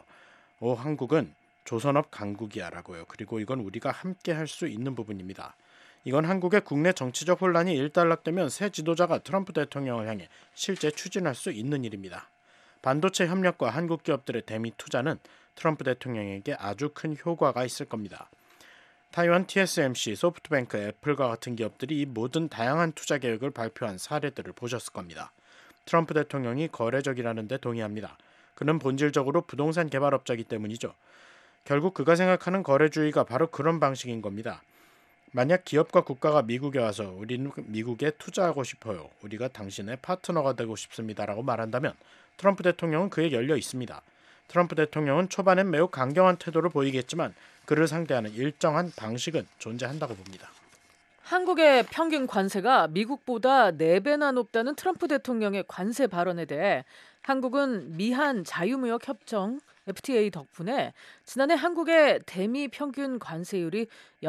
한국은 조선업 강국이야라고요. 그리고 이건 우리가 함께 할 수 있는 부분입니다. 이건 한국의 국내 정치적 혼란이 일단락되면 새 지도자가 트럼프 대통령을 향해 실제 추진할 수 있는 일입니다. 반도체 협력과 한국 기업들의 대미 투자는 트럼프 대통령에게 아주 큰 효과가 있을 겁니다. 타이완 TSMC, 소프트뱅크, 애플과 같은 기업들이 이 모든 다양한 투자 계획을 발표한 사례들을 보셨을 겁니다. 트럼프 대통령이 거래적이라는 데 동의합니다. 그는 본질적으로 부동산 개발업자이기 때문이죠. 결국 그가 생각하는 거래주의가 바로 그런 방식인 겁니다. 만약 기업과 국가가 미국에 와서 우리는 미국에 투자하고 싶어요. 우리가 당신의 파트너가 되고 싶습니다라고 말한다면 트럼프 대통령은 그에 열려 있습니다. 트럼프 대통령은 초반엔 매우 강경한 태도를 보이겠지만 그를 상대하는 일정한 방식은 존재한다고 봅니다. 한국의 평균 관세가 미국보다 4배나 높다는 트럼프 대통령의 관세 발언에 대해 한국은 미한 자유무역 협정 FTA 덕분에 지난해 한국의 대미 평균 관세율이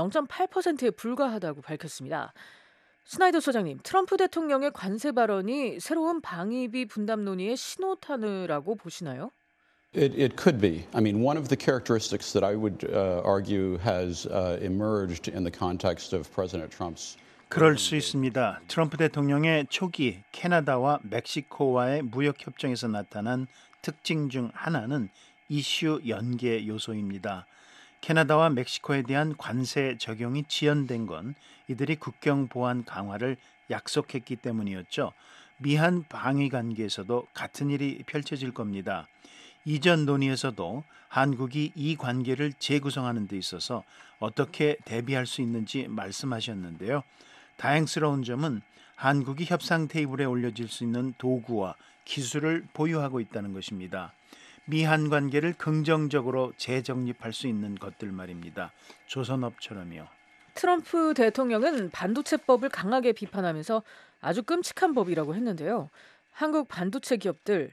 0.8%에 불과하다고 밝혔습니다. 스나이더 소장님, 트럼프 대통령의 관세 발언이 새로운 방위비 분담 논의의 신호탄이라고 보시나요? It could be. I mean, one of the characteristics that I would argue has emerged in the context of President Trump's 그럴 수 있습니다. 트럼프 대통령의 초기 캐나다와 멕시코와의 무역 협정에서 나타난 특징 중 하나는 이슈 연계 요소입니다. 캐나다와 멕시코에 대한 관세 적용이 지연된 건 이들이 국경 보안 강화를 약속했기 때문이었죠. 미한 방위 관계에서도 같은 일이 펼쳐질 겁니다. 이전 논의에서도 한국이 이 관계를 재구성하는 데 있어서 어떻게 대비할 수 있는지 말씀하셨는데요. 다행스러운 점은 한국이 협상 테이블에 올려질 수 있는 도구와 기술을 보유하고 있다는 것입니다. 미한 관계를 긍정적으로 재정립할 수 있는 것들 말입니다. 조선업처럼요. 트럼프 대통령은 반도체법을 강하게 비판하면서 아주 끔찍한 법이라고 했는데요. 한국 반도체 기업들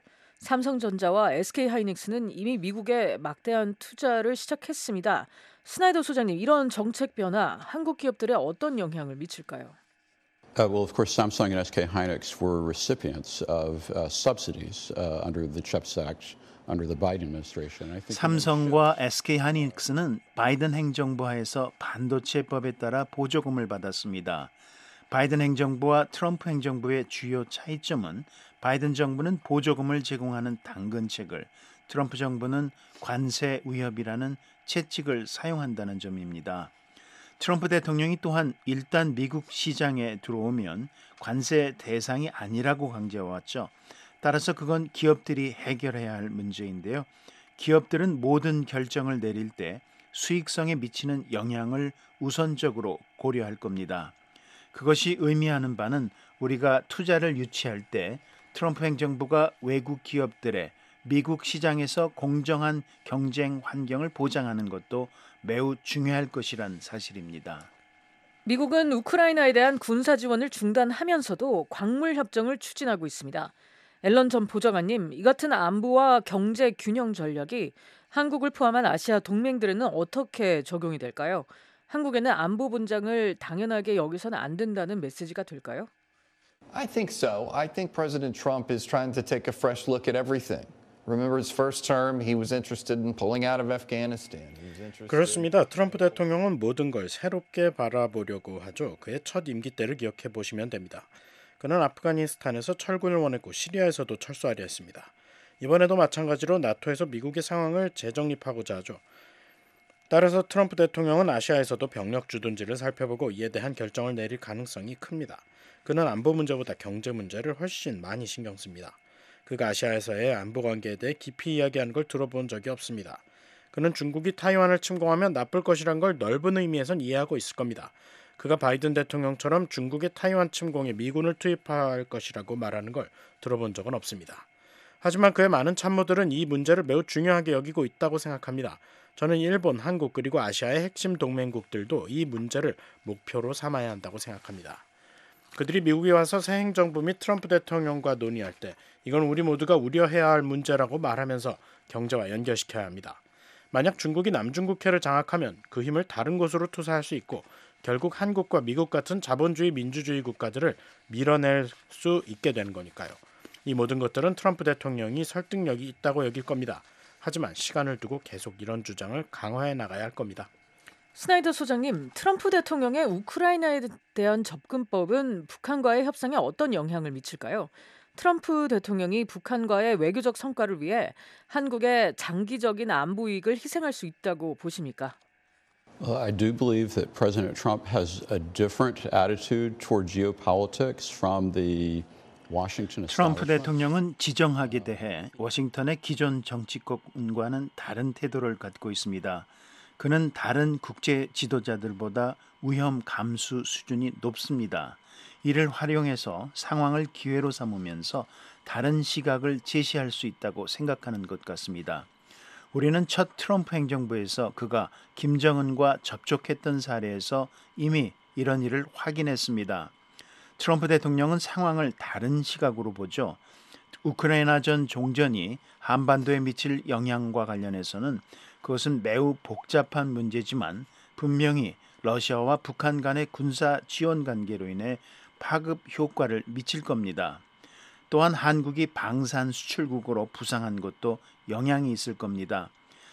삼성전자와 SK하이닉스는 이미 미국에 막대한 투자를 시작했습니다. 스나이더 소장님, 이런 정책 변화 한국 기업들에 어떤 영향을 미칠까요? Well, of course, Samsung and SK Hynix were recipients of subsidies under the CHIPS Act under the Biden administration. I think 삼성과 SK하이닉스는 바이든 행정부 하에서 반도체법에 따라 보조금을 받았습니다. 바이든 행정부와 트럼프 행정부의 주요 차이점은 바이든 정부는 보조금을 제공하는 당근책을, 트럼프 정부는 관세 위협이라는 채찍을 사용한다는 점입니다. 트럼프 대통령이 또한 일단 미국 시장에 들어오면 관세 대상이 아니라고 강조해왔죠. 따라서 그건 기업들이 해결해야 할 문제인데요. 기업들은 모든 결정을 내릴 때 수익성에 미치는 영향을 우선적으로 고려할 겁니다. 그것이 의미하는 바는 우리가 투자를 유치할 때 트럼프 행정부가 외국 기업들의 미국 시장에서 공정한 경쟁 환경을 보장하는 것도 매우 중요할 것이란 사실입니다. 미국은 우크라이나에 대한 군사 지원을 중단하면서도 광물 협정을 추진하고 있습니다. 앨런 전 보좌관님, 이 같은 안보와 경제 균형 전략이 한국을 포함한 아시아 동맹들에는 어떻게 적용이 될까요? 한국에는 안보 분장을 당연하게 여기서는 안 된다는 메시지가 될까요? I think so. I think President Trump is trying to take a fresh look at everything. Remember his first term, he was interested in pulling out of Afghanistan. 그렇습니다. 트럼프 대통령은 모든 걸 새롭게 바라보려고 하죠. 그의 첫 임기 때를 기억해 보시면 됩니다. 그는 아프가니스탄에서 철군을 원했고 시리아에서도 철수하려 했습니다. 이번에도 마찬가지로 나토에서 미국의 상황을 재정립하고자 하죠. 따라서 트럼프 대통령은 아시아에서도 병력 주둔지를 살펴보고 이에 대한 결정을 내릴 가능성이 큽니다. 그는 안보 문제보다 경제 문제를 훨씬 많이 신경 씁니다. 그가 아시아에서의 안보 관계에 대해 깊이 이야기하는 걸 들어본 적이 없습니다. 그는 중국이 타이완을 침공하면 나쁠 것이란 걸 넓은 의미에선 이해하고 있을 겁니다. 그가 바이든 대통령처럼 중국의 타이완 침공에 미군을 투입할 것이라고 말하는 걸 들어본 적은 없습니다. 하지만 그의 많은 참모들은 이 문제를 매우 중요하게 여기고 있다고 생각합니다. 저는 일본, 한국 그리고 아시아의 핵심 동맹국들도 이 문제를 목표로 삼아야 한다고 생각합니다. 그들이 미국에 와서 새 행정부 및 트럼프 대통령과 논의할 때 이건 우리 모두가 우려해야 할 문제라고 말하면서 경제와 연결시켜야 합니다. 만약 중국이 남중국해를 장악하면 그 힘을 다른 곳으로 투사할 수 있고 결국 한국과 미국 같은 자본주의 민주주의 국가들을 밀어낼 수 있게 되는 거니까요. 이 모든 것들은 트럼프 대통령이 설득력이 있다고 여길 겁니다. 하지만 시간을 두고 계속 이런 주장을 강화해 나가야 할 겁니다. 스나이더 소장님, 트럼프 대통령의 우크라이나에 대한 접근법은 북한과의 협상에 어떤 영향을 미칠까요? 트럼프 대통령이 북한과의 외교적 성과를 위해 한국의 장기적인 안보 이익을 희생할 수 있다고 보십니까? I do believe that President Trump has a different attitude toward geopolitics from the Washington 트럼프 establishment. 대통령은 지정학에 대해 워싱턴의 기존 정치권과는 다른 태도를 갖고 있습니다. 그는 다른 국제 지도자들보다 위험 감수 수준이 높습니다. 이를 활용해서 상황을 기회로 삼으면서 다른 시각을 제시할 수 있다고 생각하는 것 같습니다. 우리는 첫 트럼프 행정부에서 그가 김정은과 접촉했던 사례에서 이미 이런 일을 확인했습니다. 트럼프 대통령은 상황을 다른 시각으로 보죠. 우크라이나전 종전이 한반도에 미칠 영향과 관련해서는 그것은 매우 복잡한 문제지만 분명히 러시아와 북한 간의 군사 지원 관계로 인해 파급 효과를 미칠 겁니다. 또한 한국이 방산 수출국으로 부상한 것도 영향이 있을 겁니다.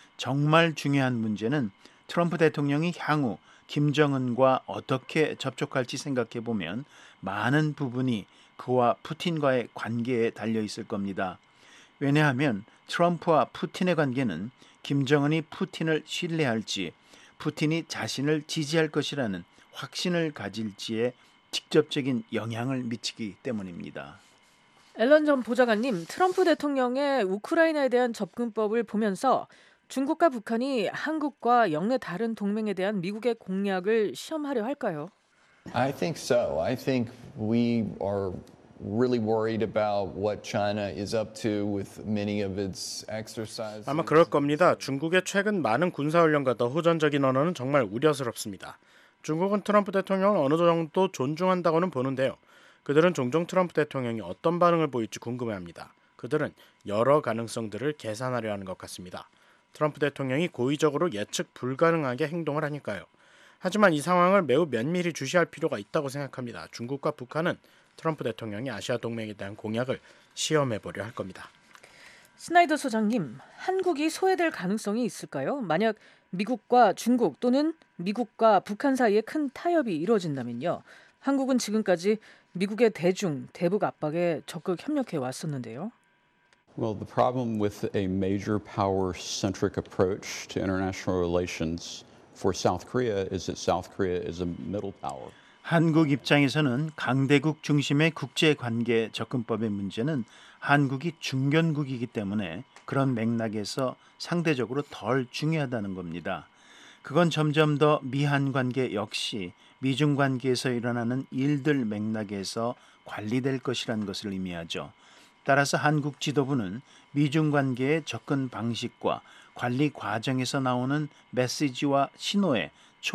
정말 중요한 문제는 트럼프 대통령이 향후 김정은과 어떻게 접촉할지 생각해 보면 많은 부분이 그와 푸틴과의 관계에 달려 있을 겁니다. 왜냐하면 트럼프와 푸틴의 관계는 김정은이 푸틴을 신뢰할지 푸틴이 자신을 지지할 것이라는 확신을 가질지에 직접적인 영향을 미치기 때문입니다. 앨런 전 보좌관님, 트럼프 대통령의 우크라이나에 대한 접근법을 보면서 중국과 북한이 한국과 영내 다른 동맹에 대한 미국의 공약을 시험하려 할까요? I think so. I think we are really worried about what China is up to with many of its exercises. 아마 그럴 겁니다. 중국의 최근 많은 군사훈련과 더 호전적인 언어는 정말 우려스럽습니다. 중국은 트럼프 대통령을 어느 정도 존중한다고는 보는데요. 그들은 종종 트럼프 대통령이 어떤 반응을 보일지 궁금해합니다. 그들은 여러 가능성들을 계산하려 하는 것 같습니다. 트럼프 대통령이 고의적으로 예측 불가능하게 행동을 하니까요. 하지만 이 상황을 매우 면밀히 주시할 필요가 있다고 생각합니다. 중국과 북한은 트럼프 대통령이 아시아 동맹에 대한 공약을 시험해보려 할 겁니다. 스나이더 소장님, 한국이 소외될 가능성이 있을까요? 만약 미국과 중국 또는 미국과 북한 사이에 큰 타협이 이루어진다면요. 한국은 지금까지 미국의 대북 압박에 적극 협력해 왔었는데요. Well, the problem with a major power-centric approach to international relations for South Korea is that South Korea is a middle power. 한국 입장에서는 강대국 중심의 국제관계 접근법의 문제는 한국이 중견국이기 때문에 그런 맥락에서 상대적으로 덜 중요하다는 겁니다. 그건 점점 더 미한 관계 역시 미중 관계에서 일어나는 일들 맥락에서 관리될 것이라는 것을 의미하죠. 따라서 한국 지도부는 미중 관계의 접근 방식과 관리 과정에서 나오는 메시지와 신호에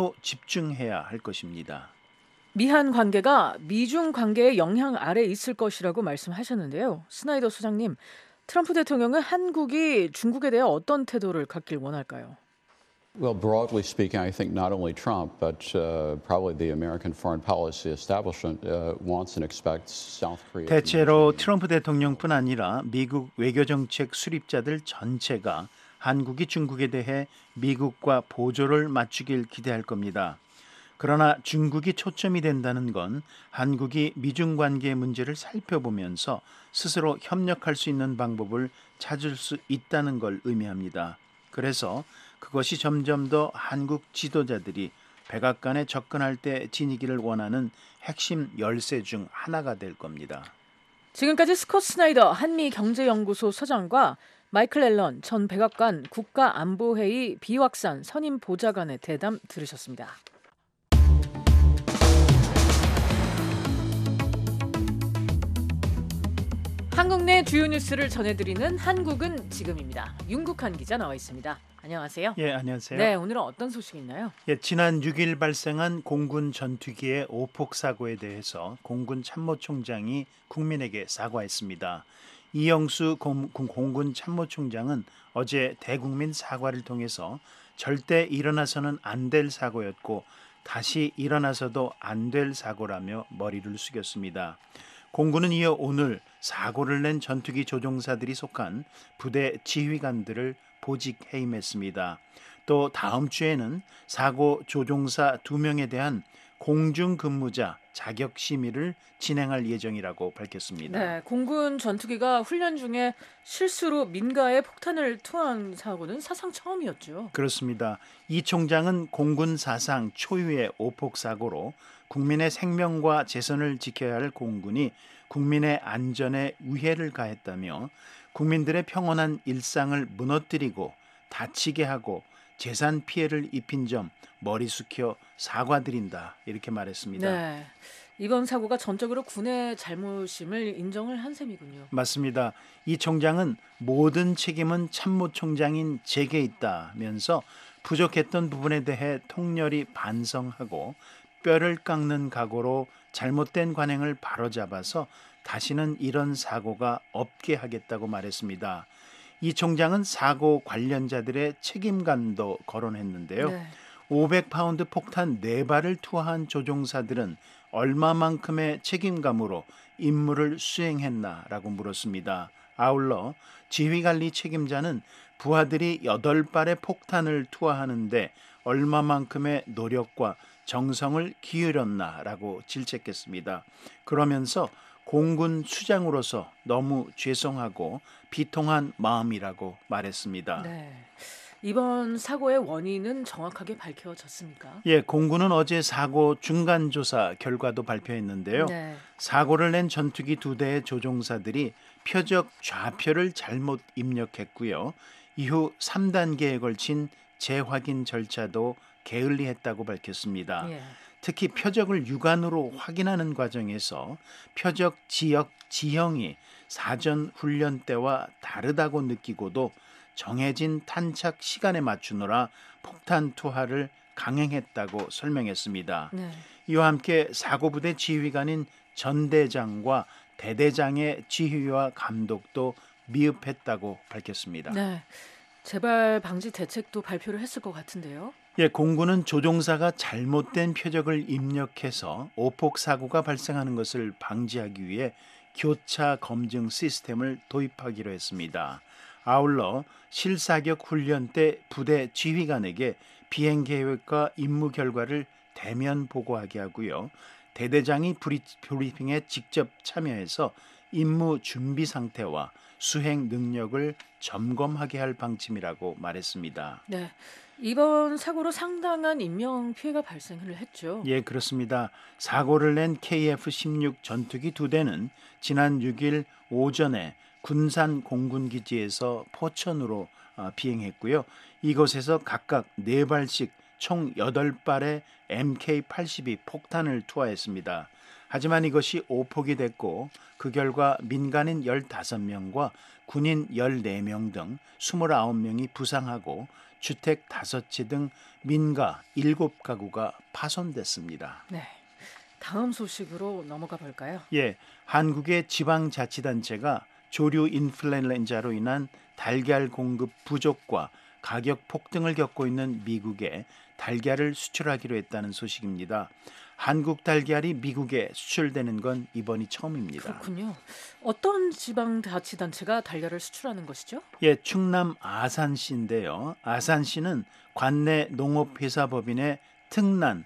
초집중해야 할 것입니다. 미한 관계가 미중 관계의 영향 아래 있을 것이라고 말씀하셨는데요. 스나이더 소장님, 트럼프 대통령은 한국이 중국에 대해 어떤 태도를 갖길 원할까요? Well, broadly speaking, I think not only Trump, but probably the American foreign policy establishment wants and expects South Korea. 대체로 트럼프 대통령뿐 아니라 미국 외교정책 수립자들 전체가 한국이 중국에 대해 미국과 보조를 맞추길 기대할 겁니다. 그러나 중국이 초점이 된다는 건 한국이 미중 관계 문제를 살펴보면서 스스로 협력할 수 있는 방법을 찾을 수 있다는 걸 의미합니다. 그래서 그것이 점점 더 한국 지도자들이 백악관에 접근할 때 지니기를 원하는 핵심 열쇠 중 하나가 될 겁니다. 지금까지 스콧 스나이더 한미경제연구소 소장과 마이클 앨런 전 백악관 국가안보회의 비확산 선임 보좌관의 대담 들으셨습니다. 한국 내 주요 뉴스를 전해드리는 한국은 지금입니다. 윤국한 기자 나와 있습니다. 안녕하세요. 예, 안녕하세요. 네, 오늘은 어떤 소식이 있나요? 예, 지난 6일 발생한 공군 전투기의 오폭 사고에 대해서 공군 참모총장이 국민에게 사과했습니다. 이영수 공군 참모총장은 어제 대국민 사과를 통해서 절대 일어나서는 안 될 사고였고 다시 일어나서도 안 될 사고라며 머리를 숙였습니다. 공군은 이어 오늘 사고를 낸 전투기 조종사들이 속한 부대 지휘관들을 보직 해임했습니다. 또 다음 주에는 사고 조종사 2명에 대한 공중근무자 자격 심의를 진행할 예정이라고 밝혔습니다. 네, 공군 전투기가 훈련 중에 실수로 민가에 폭탄을 투하한 사고는 사상 처음이었죠. 그렇습니다. 이 총장은 공군 사상 초유의 오폭 사고로 국민의 생명과 재산을 지켜야 할 공군이 국민의 안전에 위해를 가했다며 국민들의 평온한 일상을 무너뜨리고 다치게 하고 재산 피해를 입힌 점 머리 숙여 사과드린다 이렇게 말했습니다. 네, 이번 사고가 전적으로 군의 잘못임을 인정을 한 셈이군요. 맞습니다. 이 총장은 모든 책임은 참모총장인 제게 있다면서 부족했던 부분에 대해 통렬히 반성하고 뼈를 깎는 각오로 잘못된 관행을 바로잡아서 다시는 이런 사고가 없게 하겠다고 말했습니다. 이 총장은 사고 관련자들의 책임감도 거론했는데요. 네. 500파운드 폭탄 4발을 투하한 조종사들은 얼마만큼의 책임감으로 임무를 수행했나라고 물었습니다. 아울러 지휘관리 책임자는 부하들이 8발의 폭탄을 투하하는데 얼마만큼의 노력과 정성을 기울였나라고 질책했습니다. 그러면서 공군 수장으로서 너무 죄송하고 비통한 마음이라고 말했습니다. 네. 이번 사고의 원인은 정확하게 밝혀졌습니까? 예, 공군은 어제 사고 중간 조사 결과도 발표했는데요. 네. 사고를 낸 전투기 2대의 조종사들이 표적 좌표를 잘못 입력했고요. 이후 3단계에 걸친 재확인 절차도 게을리했다고 밝혔습니다. 예. 특히 표적을 육안으로 확인하는 과정에서 표적 지역 지형이 사전 훈련 때와 다르다고 느끼고도 정해진 탄착 시간에 맞추느라 폭탄 투하를 강행했다고 설명했습니다. 네. 이와 함께 사고부대 지휘관인 전대장과 대대장의 지휘와 감독도 미흡했다고 밝혔습니다. 네. 재발 방지 대책도 발표를 했을 것 같은데요. 예, 공군은 조종사가 잘못된 표적을 입력해서 오폭 사고가 발생하는 것을 방지하기 위해 교차 검증 시스템을 도입하기로 했습니다. 아울러 실사격 훈련 때 부대 지휘관에게 비행 계획과 임무 결과를 대면 보고하게 하고요. 대대장이 브리핑에 직접 참여해서 임무 준비 상태와 수행 능력을 점검하게 할 방침이라고 말했습니다. 네. 이번 사고로 상당한 인명 피해가 발생을 했죠. 예, 그렇습니다. 사고를 낸 KF-16 전투기 2대는 지난 6일 오전에 군산 공군기지에서 포천으로 비행했고요. 이곳에서 각각 4발씩 총 8발의 MK-82 폭탄을 투하했습니다. 하지만 이것이 오폭이 됐고 그 결과 민간인 15명과 군인 14명 등 29명이 부상하고 주택 5채 등 민가 7가구가 파손됐습니다. 네. 다음 소식으로 넘어가 볼까요? 예, 한국의 지방자치단체가 조류 인플루엔자로 인한 달걀 공급 부족과 가격 폭등을 겪고 있는 미국에 달걀을 수출하기로 했다는 소식입니다. 한국 달걀이 미국에 수출되는 건 이번이 처음입니다. 그렇군요. 어떤 지방자치단체가 달걀을 수출하는 것이죠? 예, 충남 아산시인데요. 아산시는 관내 농업회사법인의 특란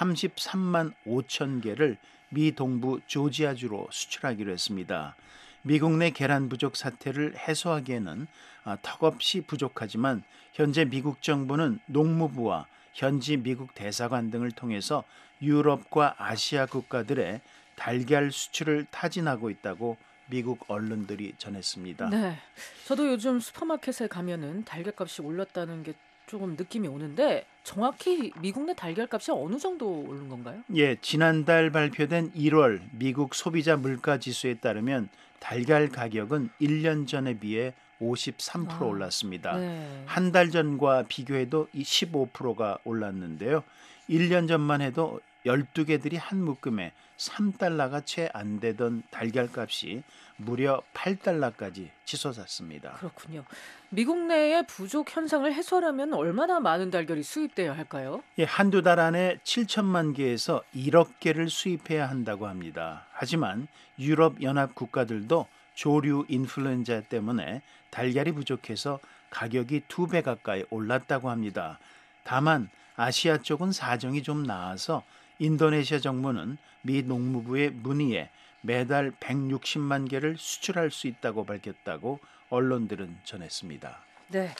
33만 5천 개를 미 동부 조지아주로 수출하기로 했습니다. 미국 내 계란 부족 사태를 해소하기에는 턱없이 부족하지만 현재 미국 정부는 농무부와 현지 미국 대사관 등을 통해서 유럽과 아시아 국가들의 달걀 수출을 타진하고 있다고 미국 언론들이 전했습니다. 네, 저도 요즘 슈퍼마켓에 가면은 달걀값이 올랐다는 게 조금 느낌이 오는데 정확히 미국 내 달걀값이 어느 정도 오른 건가요? 예, 지난달 발표된 1월 미국 소비자 물가 지수에 따르면 달걀 가격은 1년 전에 비해 53% 올랐습니다. 네. 한 달 전과 비교해도 15%가 올랐는데요. 1년 전만 해도 12개들이 한 묶음에 3달러가 채 안 되던 달걀값이 무려 8달러까지 치솟았습니다. 그렇군요. 미국 내의 부족 현상을 해소하려면 얼마나 많은 달걀이 수입돼야 할까요? 예, 한두 달 안에 7천만 개에서 1억 개를 수입해야 한다고 합니다. 하지만 유럽 연합 국가들도 조류 인플루엔자 때문에 달걀이 부족해서 가격이 2배 가까이 올랐다고 합니다. 다만 아시아 쪽은 사정이 좀 나아서 인도네시아 정부는 미 농무부의 문의에 매달 160만 개를 수출할 수 있다고 밝혔다고 언론들은 전했습니다. 네,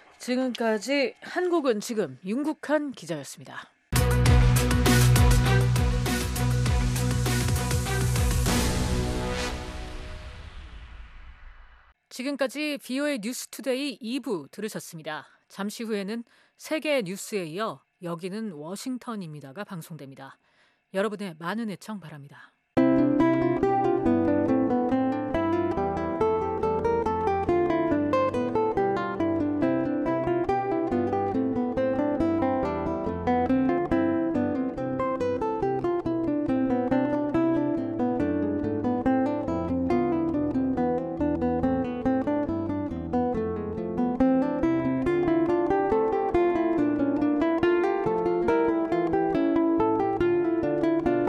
지금까지 한국은 지금 윤국한 기자였습니다. 지금까지 VOA 뉴스투데이 2부 들으셨습니다. 잠시 후에는 세계 뉴스에 이어 여기는 워싱턴입니다가 방송됩니다. 여러분의 많은 애청 바랍니다.